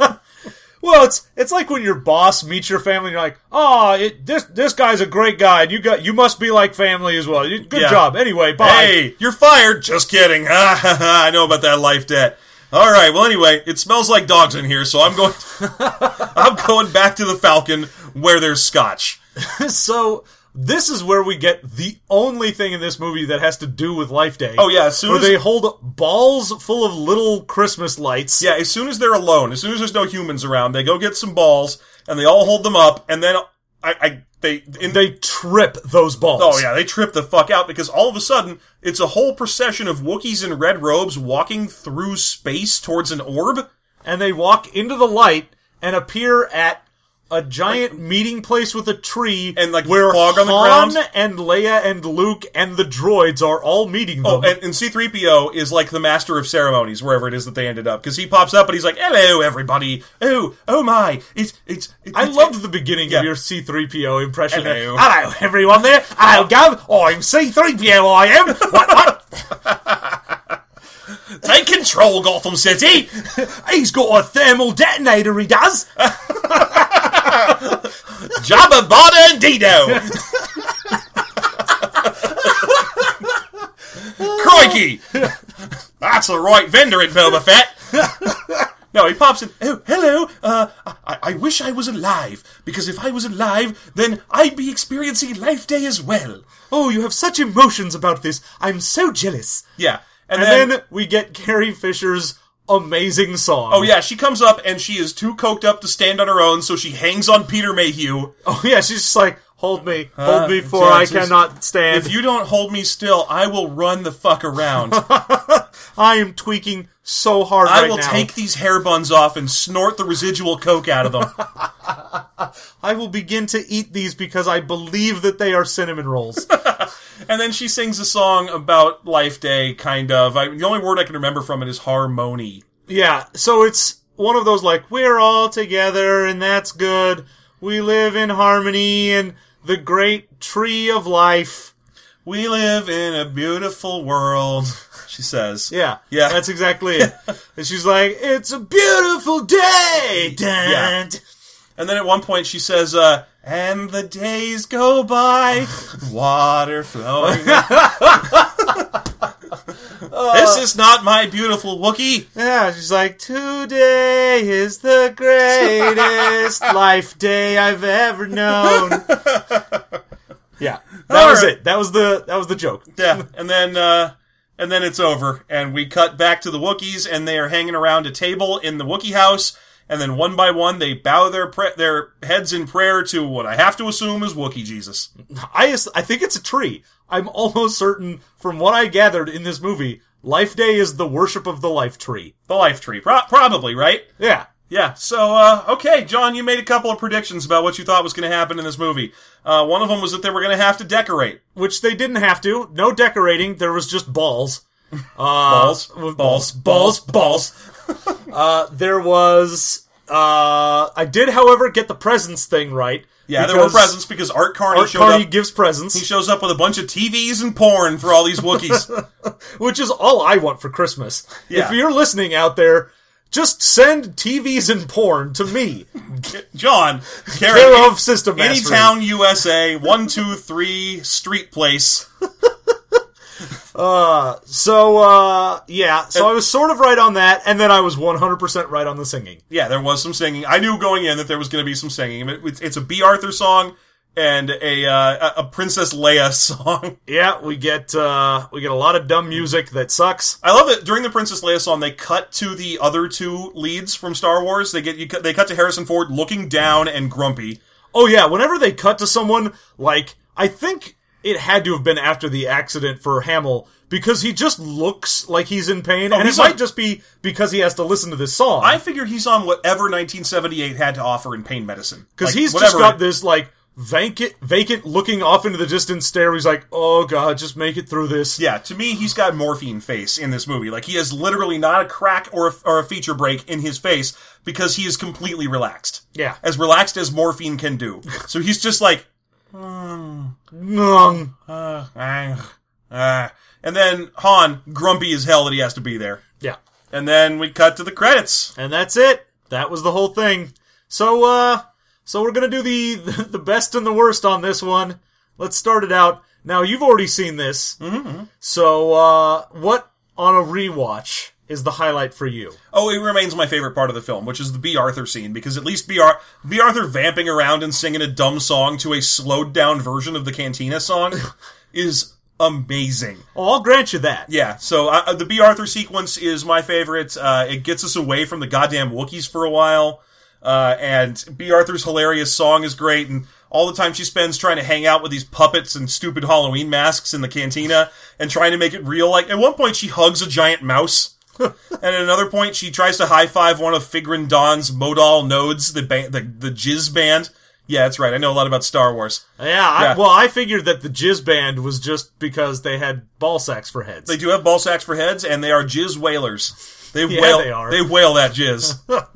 Well, it's it's like when your boss meets your family and you're like, oh, it, this this guy's a great guy, and you got you must be like family as well. Good Yeah. job. Anyway, bye. Hey, you're fired. Just kidding. Ha ha ha. I know about that life debt. All right. Well, anyway, it smells like dogs in here, so I'm going. I'm going back to the Falcon where there's scotch. So this is where we get the only thing in this movie that has to do with Life Day. Oh yeah, as soon where as they hold balls full of little Christmas lights. yeah, as soon as they're alone, as soon as there's no humans around, they go get some balls and they all hold them up, and then I, I they in, They trip those balls. oh yeah, they trip the fuck out because all of a sudden it's a whole procession of Wookiees in red robes walking through space towards an orb. And they walk into the light and appear at a giant meeting place with a tree, And, like, where fog on the Han ground? and Leia and Luke and the droids are all meeting them. Oh, and, and C three P O is like the master of ceremonies wherever it is that they ended up, because he pops up and he's like, "Hello, everybody! Oh, oh my! It's it's." it's I it's, loved the beginning Yeah. of your C three P O impression. Hello. Hello, everyone there. Hello, Gov. I'm C three P O, I am. What, what? Take control, Gotham City. He's got a thermal detonator, he does. Jabba, Bada, and Dido. Crikey! That's the right vendor at Boba Fett. No, he pops in. Oh, hello. Uh, I, I wish I was alive, because if I was alive, then I'd be experiencing Life Day as well. Oh, you have such emotions about this. I'm so jealous. Yeah, and, And then, then we get Carrie Fisher's amazing song. oh yeah, she comes up and she is too coked up to stand on her own, so she hangs on Peter Mayhew. Oh yeah, she's just like, hold me, Uh, hold me, for yeah, I it's just- cannot stand. If you don't hold me still, I will run the fuck around. I am tweaking so hard I right will now. take these hair buns off and snort the residual coke out of them. I will begin to eat these because I believe that they are cinnamon rolls. And then she sings a song about Life Day, kind of. I, the only word I can remember from it is harmony. Yeah, so it's one of those like, we're all together and that's good. We live in harmony and the great tree of life. We live in a beautiful world, she says. Yeah, Yeah. that's exactly it. And she's like, it's a beautiful day. Dun. Yeah. And then at one point she says, uh, and the days go by, water flowing. This is not my beautiful Wookiee. Yeah, she's like, today is the greatest life day I've ever known. Yeah, that All was right. it. That was the that was the joke. Yeah, and then uh, and then it's over, and we cut back to the Wookiees, and they are hanging around a table in the Wookiee house, and then one by one they bow their pre- their heads in prayer to what I have to assume is Wookiee Jesus. I, I think it's a tree. I'm almost certain, from what I gathered in this movie, Life Day is the worship of the life tree. The life tree. Pro- probably, right? Yeah. Yeah, so, uh, okay, John, you made a couple of predictions about what you thought was going to happen in this movie. Uh, one of them was that they were going to have to decorate. Which they didn't have to. No decorating. There was just balls. Uh, Balls. Balls. Balls. Balls. uh, there was... Uh, I did, however, get the presents thing right. Yeah, there were presents because Art Carney Art showed Carney up. gives presents. He shows up with a bunch of T Vs and porn for all these Wookiees. Which is all I want for Christmas. Yeah. If you're listening out there, just send T Vs and porn to me. John, care, Care of System Mastery. Anytown, U S A, one two three Street Place. Uh, so, uh, yeah, so I was sort of right on that, and then I was one hundred percent right on the singing. Yeah, there was some singing. I knew going in that there was going to be some singing. It- It's a B. Arthur song and a uh, a Princess Leia song. Yeah, we get, uh, we get a lot of dumb music that sucks. I love that during the Princess Leia song, they cut to the other two leads from Star Wars. They get you, cut- they cut to Harrison Ford looking down and grumpy. Oh yeah, whenever they cut to someone, like, I think it had to have been after the accident for Hamill, because he just looks like he's in pain, Oh, and it he's might on- just be because he has to listen to this song. I figure he's on whatever nineteen seventy-eight had to offer in pain medicine. Because Like, he's whatever just got it- this, like, vacant, vacant looking off into the distant stare. He's like, oh god, just make it through this. Yeah, to me, he's got morphine face in this movie. Like, he has literally not a crack or a, or a feature break in his face because he is completely relaxed. Yeah. As relaxed as morphine can do. So he's just like, Nung. uh, ah, ah. And then Han, grumpy as hell that he has to be there. Yeah. And then we cut to the credits. And that's it. That was the whole thing. So, uh, so we're gonna do the, the best and the worst on this one. Let's start it out. Now, you've already seen this. Mm-hmm. So, uh, what on a rewatch is the highlight for you? Oh, it remains my favorite part of the film, which is the B. Arthur scene, because at least B. Ar- B. Arthur vamping around and singing a dumb song to a slowed down version of the Cantina song is amazing. Oh, I'll grant you that. Yeah, so uh, the B. Arthur sequence is my favorite. Uh, it gets us away from the goddamn Wookiees for a while. Uh, and B. Arthur's hilarious song is great, and all the time she spends trying to hang out with these puppets and stupid Halloween masks in the cantina and trying to make it real. Like, at one point she hugs a giant mouse. And at another point she tries to high-five one of Figrin Dawn's Modal Nodes, the, ba- the the Jizz band. Yeah, that's right. I know a lot about Star Wars. Yeah, I, Yeah. well, I figured that the Jizz Band was just because they had ball sacks for heads. They do have ball sacks for heads, and they are jizz whalers. They Yeah, whale. they are. They whale that jizz.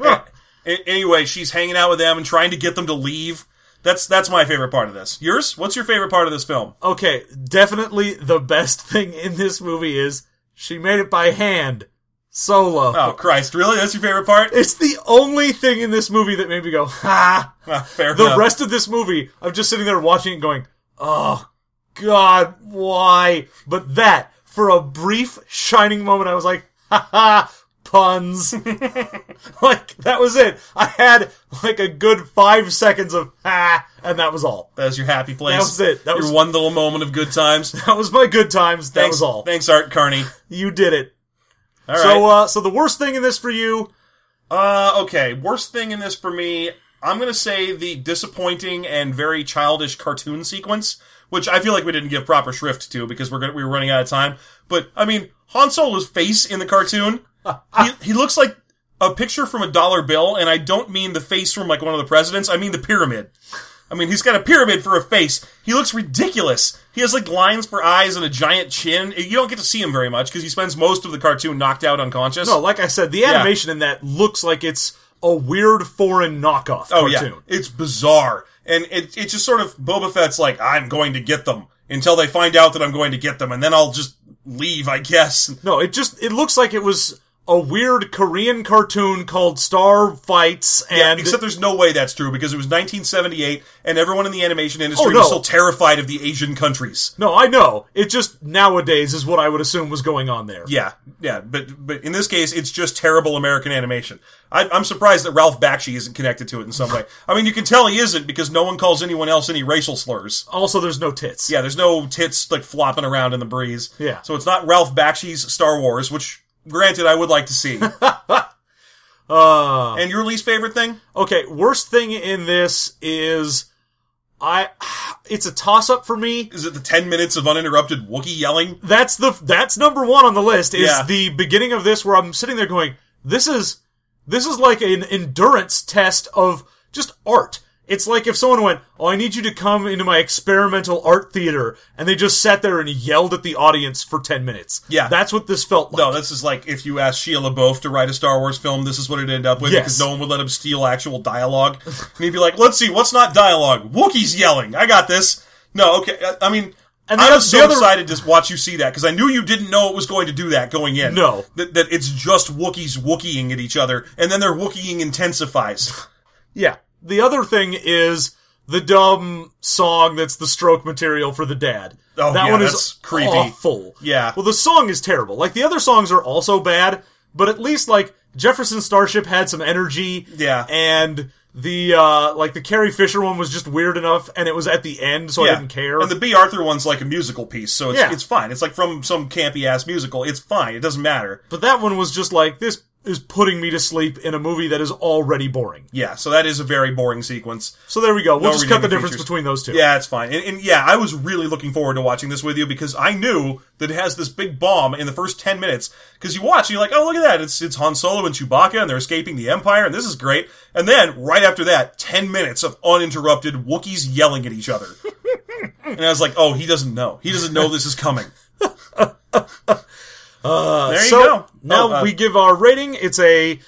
A- anyway, she's hanging out with them and trying to get them to leave. That's that's my favorite part of this. Yours? What's your favorite part of this film? Okay, definitely the best thing in this movie is she made it by hand. Solo. Oh Christ! Really? That's your favorite part? It's the only thing in this movie that made me go, ha! Ah, fair The enough. rest of this movie, I'm just sitting there watching it going, oh, God, why? But that, for a brief, shining moment, I was like, ha ha, puns. Like, that was it. I had, like, a good five seconds of, ha, and that was all. That was your happy place. That was it. That your was- one little moment of good times. That was my good times. That Thanks, was all. Thanks, Art Carney. You did it. All right. So, uh, so the worst thing in this for you, Uh, okay. Worst thing in this for me, I'm gonna say the disappointing and very childish cartoon sequence, which I feel like we didn't give proper shrift to because we're gonna, we were running out of time. But I mean, Han Solo's face in the cartoon, he he looks like a picture from a dollar bill, and I don't mean the face from like one of the presidents. I mean the pyramid. I mean, he's got a pyramid for a face. He looks ridiculous. He has, like, lines for eyes and a giant chin. You don't get to see him very much, because he spends most of the cartoon knocked out unconscious. no, like I said, the animation in that looks like it's a weird foreign knockoff Oh, cartoon. yeah. It's bizarre. And it, it's just sort of, Boba Fett's like, I'm going to get them, until they find out that I'm going to get them, and then I'll just leave, I guess. No, it just, it looks like it was a weird Korean cartoon called Star Fights, Yeah, and except there's no way that's true, because it was nineteen seventy-eight, and everyone in the animation industry Oh, no. was still terrified of the Asian countries. no, I know. It just nowadays is what I would assume was going on there. Yeah, yeah, but but in this case, it's just terrible American animation. I, I'm surprised that Ralph Bakshi isn't connected to it in some way. I mean, you can tell he isn't, because no one calls anyone else any racial slurs. Also, there's no tits. Yeah, there's no tits, like, flopping around in the breeze. Yeah. So it's not Ralph Bakshi's Star Wars, which, granted, I would like to see. Uh, And your least favorite thing? okay, worst thing in this is I. It's a toss up for me. Is it the ten minutes of uninterrupted Wookiee yelling? That's the that's number one on the list. Is Yeah. the beginning of this where I'm sitting there going, this is this is like an endurance test of just art. It's like if someone went, oh, I need you to come into my experimental art theater, and they just sat there and yelled at the audience for ten minutes. Yeah. That's what this felt like. No, this is like if you asked Shia LaBeouf to write a Star Wars film, this is what it'd end up with Yes. because no one would let him steal actual dialogue. And he'd be like, let's see, what's not dialogue? Wookiees yelling. I got this. No, okay. I I mean, And I the was oth- so the other- excited to watch you see that because I knew you didn't know it was going to do that going in. No. That, that it's just Wookiees Wookieing at each other, and then their Wookieing intensifies. Yeah. The other thing is the dumb song that's the stroke material for the dad. Oh, that yeah, one that's is creepy. awful. Yeah. Well, the song is terrible. Like, the other songs are also bad, but at least, like, Jefferson Starship had some energy. Yeah. And the, uh, like, the Carrie Fisher one was just weird enough, and it was at the end, so I didn't care. And the B. Arthur one's like a musical piece, so it's, Yeah. it's fine. It's like from some campy-ass musical. It's fine. It doesn't matter. But that one was just like, this is putting me to sleep in a movie that is already boring. Yeah, so that is a very boring sequence. So there we go. We'll No just cut the redeeming difference features. between those two. Yeah, it's fine. And, and yeah, I was really looking forward to watching this with you because I knew that it has this big bomb in the first ten minutes. Because you watch and you're like, oh, look at that. It's it's Han Solo and Chewbacca and they're escaping the Empire and this is great. And then, right after that, ten minutes of uninterrupted Wookiees yelling at each other. And I was like, oh, he doesn't know. He doesn't know this is coming. Uh, there you so, go. Now Oh, uh, we give our rating. It's a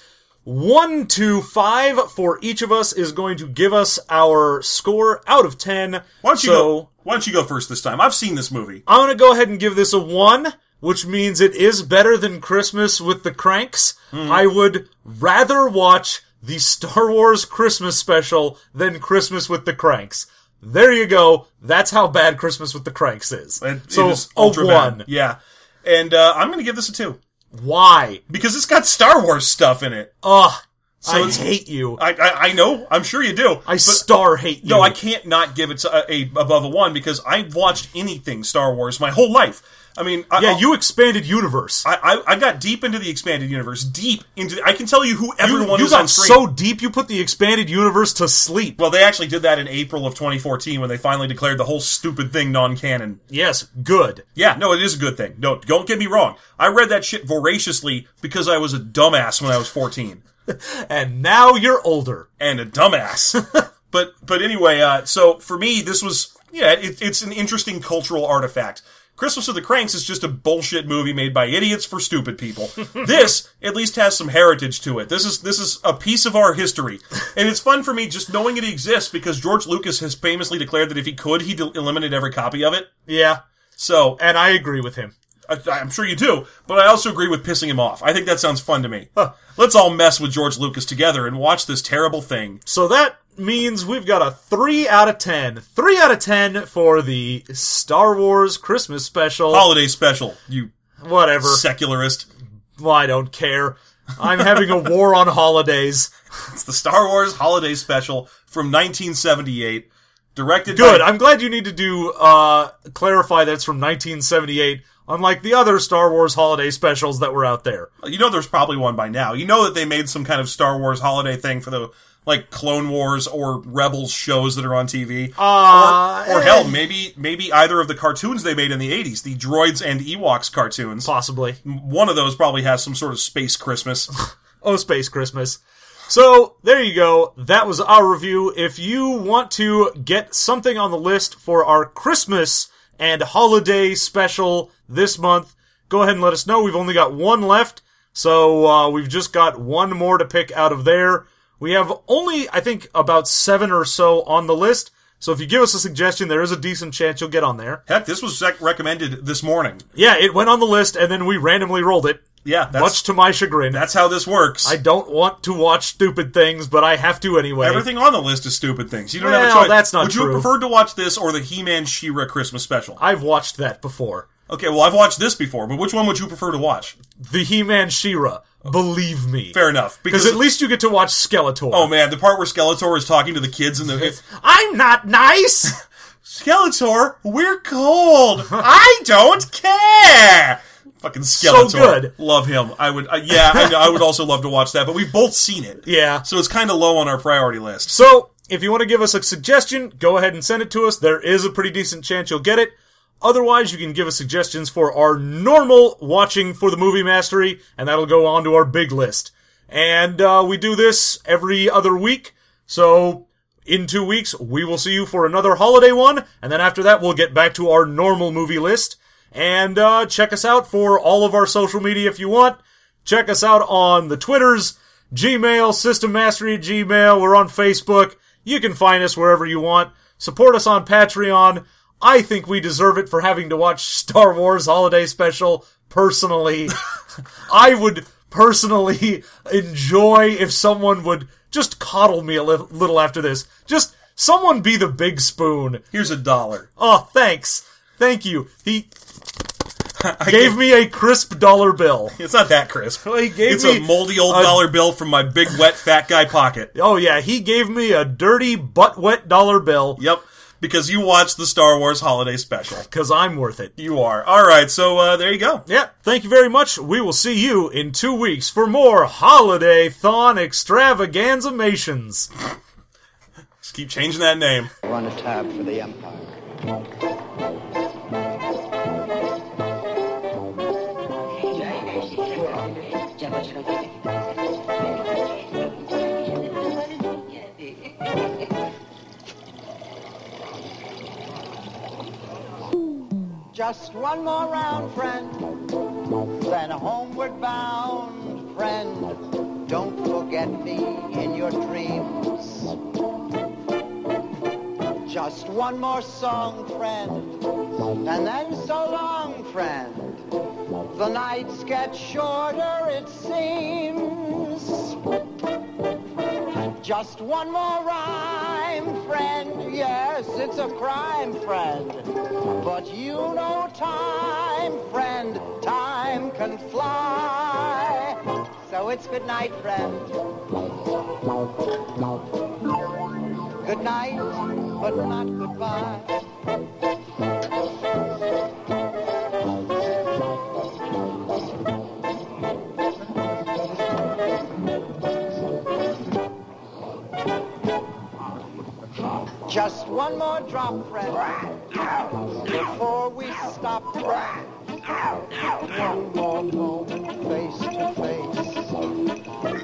one to five for each of us is going to give us our score out of ten. Why don't you so, go? Why don't you go first this time? I've seen this movie. I'm going to go ahead and give this a one, which means it is better than Christmas with the Cranks. Mm. I would rather watch the Star Wars Christmas special than Christmas with the Cranks. There you go. That's how bad Christmas with the Cranks is. It, so it is a ultra one. bad. Yeah, and uh, I'm going to give this a two Why? because it's got Star Wars stuff in it. Ugh. So I it's- hate you. I, I I know. I'm sure you do. I but- star hate you. No, I can't not give it a, a above a one because I've watched anything Star Wars my whole life. I mean, I, Yeah, I'll- you expanded universe. I, I I got deep into the expanded universe, deep into. I can tell you who You, everyone you is got on screen. so deep you put the expanded universe to sleep. Well, they actually did that in April of twenty fourteen when they finally declared the whole stupid thing non-canon. Yes, good. Yeah, no, it is a good thing. No, don't get me wrong. I read that shit voraciously because I was a dumbass when I was fourteen. And now you're older. And a dumbass. but but anyway, uh, so for me, this was yeah, it, it's an interesting cultural artifact. Christmas with the Cranks is just a bullshit movie made by idiots for stupid people. This at least has some heritage to it. This is this is a piece of our history, and it's fun for me just knowing it exists because George Lucas has famously declared that if he could, he'd eliminate every copy of it. Yeah, So and I agree with him. I, I'm sure you do, but I also agree with pissing him off. I think that sounds fun to me. Huh. Let's all mess with George Lucas together and watch this terrible thing. So that means we've got a three out of ten. three out of ten for the Star Wars Christmas special. Holiday special, you Whatever. secularist. Well, I don't care. I'm having a war on holidays. It's the Star Wars Holiday Special from nineteen seventy-eight, directed Good. by... I'm glad you need to do, uh, clarify that's from nineteen seventy-eight, unlike the other Star Wars holiday specials that were out there. You know there's probably one by now. You know that they made some kind of Star Wars holiday thing for the, like, Clone Wars or Rebels shows that are on T V. Uh, or, or hell, maybe maybe either of the cartoons they made in the eighties, the Droids and Ewoks cartoons. Possibly. One of those probably has some sort of space Christmas. Oh, Space Christmas. So, there you go. That was our review. If you want to get something on the list for our Christmas and holiday special this month, go ahead and let us know. We've only got one left, so uh, we've just got one more to pick out of there. We have only, I think, about seven or so on the list, so if you give us a suggestion, there is a decent chance you'll get on there. Heck, this was sec- recommended this morning. Yeah, it went on the list, and then we randomly rolled it, Yeah, that's, much to my chagrin. that's how this works. I don't want to watch stupid things, but I have to anyway. Everything on the list is stupid things. You don't have a Well, choice. that's not Would you true. have preferred to watch this or the He-Man She-Ra Christmas special? I've watched that before. Okay, well, I've watched this before, but which one would you prefer to watch? The He-Man She-Ra. Believe me. Fair enough. Because at least you get to watch Skeletor. Oh man, the part where Skeletor is talking to the kids in the... I'm not nice! Skeletor, we're cold! I don't care! Fucking Skeletor. So good. Love him. I would, uh, yeah, I, I would also love to watch that, but we've both seen it. Yeah. So it's kind of low on our priority list. So, if you want to give us a suggestion, go ahead and send it to us. There is a pretty decent chance you'll get it. Otherwise, you can give us suggestions for our normal watching for the Movie Mastery, and that'll go on to our big list. And uh, we do this every other week, so in two weeks, we will see you for another holiday one, and then after that, we'll get back to our normal movie list. And uh, check us out for all of our social media if you want. Check us out on the Twitters, Gmail, System Mastery at Gmail. We're on Facebook. You can find us wherever you want. Support us on Patreon. I think we deserve it for having to watch Star Wars Holiday Special, personally. I would personally enjoy if someone would just coddle me a li- little after this. Just someone be the big spoon. Here's a dollar. Oh, thanks. Thank you. He I gave can- me a crisp dollar bill. It's not that crisp. He gave It's me a moldy old a- dollar bill from my big, wet, fat guy pocket. Oh yeah, he gave me a dirty, butt-wet dollar bill. Yep. Because you watched the Star Wars Holiday Special. Because I'm worth it. You are. Alright, so uh, there you go. Yeah, thank you very much. We will see you in two weeks for more Holiday-thon extravaganza-mations. Just keep changing that name. Run a tab for the Empire. Just one more round, friend, then homeward bound, friend. Don't forget me in your dreams. Just one more song, friend, and then so long, friend. The nights get shorter, it seems. Just one more rhyme, friend. Yes, it's a crime, friend. But you know time, friend. Time can fly. So it's good night, friend. Good night, but not goodbye. Just one more drop, friend, before we stop, friend. One more moment, face to face.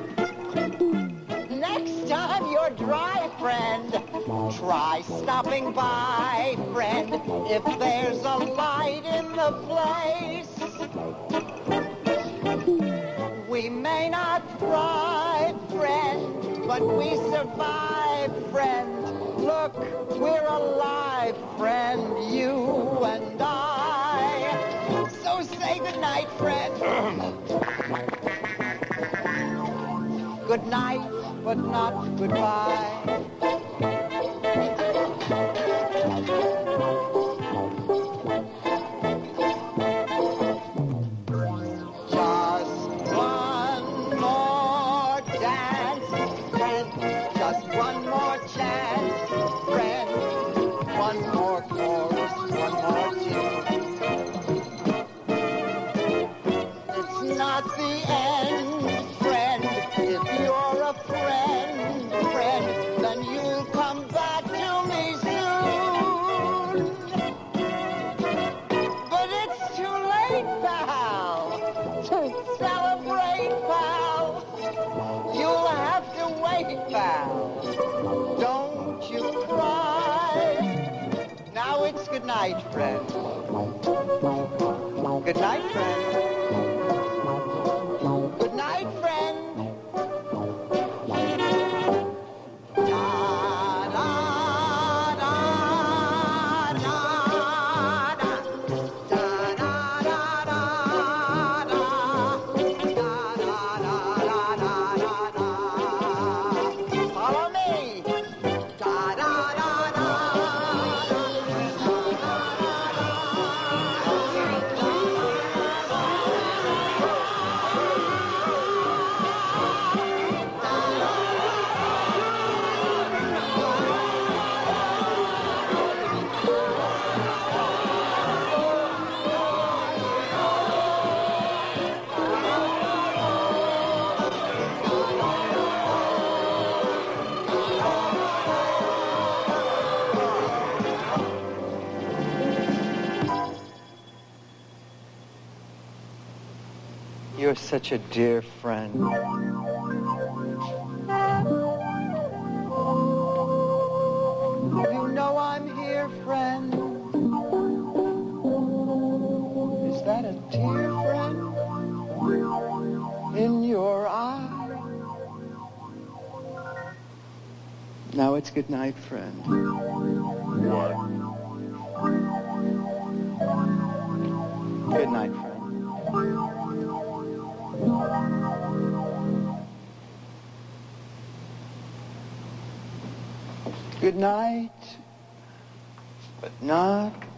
Next time you're dry, friend, try stopping by, friend, if there's a light in the place. We may not thrive, friend, but we survive, friend. Look, we're alive, friend, you and I. So say goodnight, friend. Good night, but not goodbye. Just one more dance, friend. Just one more chance, friend. One more chorus, one more tune. It's not the end, friend. If you're a friend, friend, then you'll come back to me soon. But it's too late, pal, to celebrate, pal. You'll have to wait, pal. Don't you cry. Now it's good night, friend. Good night, friend. Good night, friend. Da, da, da, da, da. Da, da, da, da, da. Da, da, da, da, da, da. Follow me. Da, da, da, da. You're such a dear friend. You know I'm here, friend. Is that a tear, friend? In your eye? Now it's good night, friend. What? Good night, friend. Good night, but not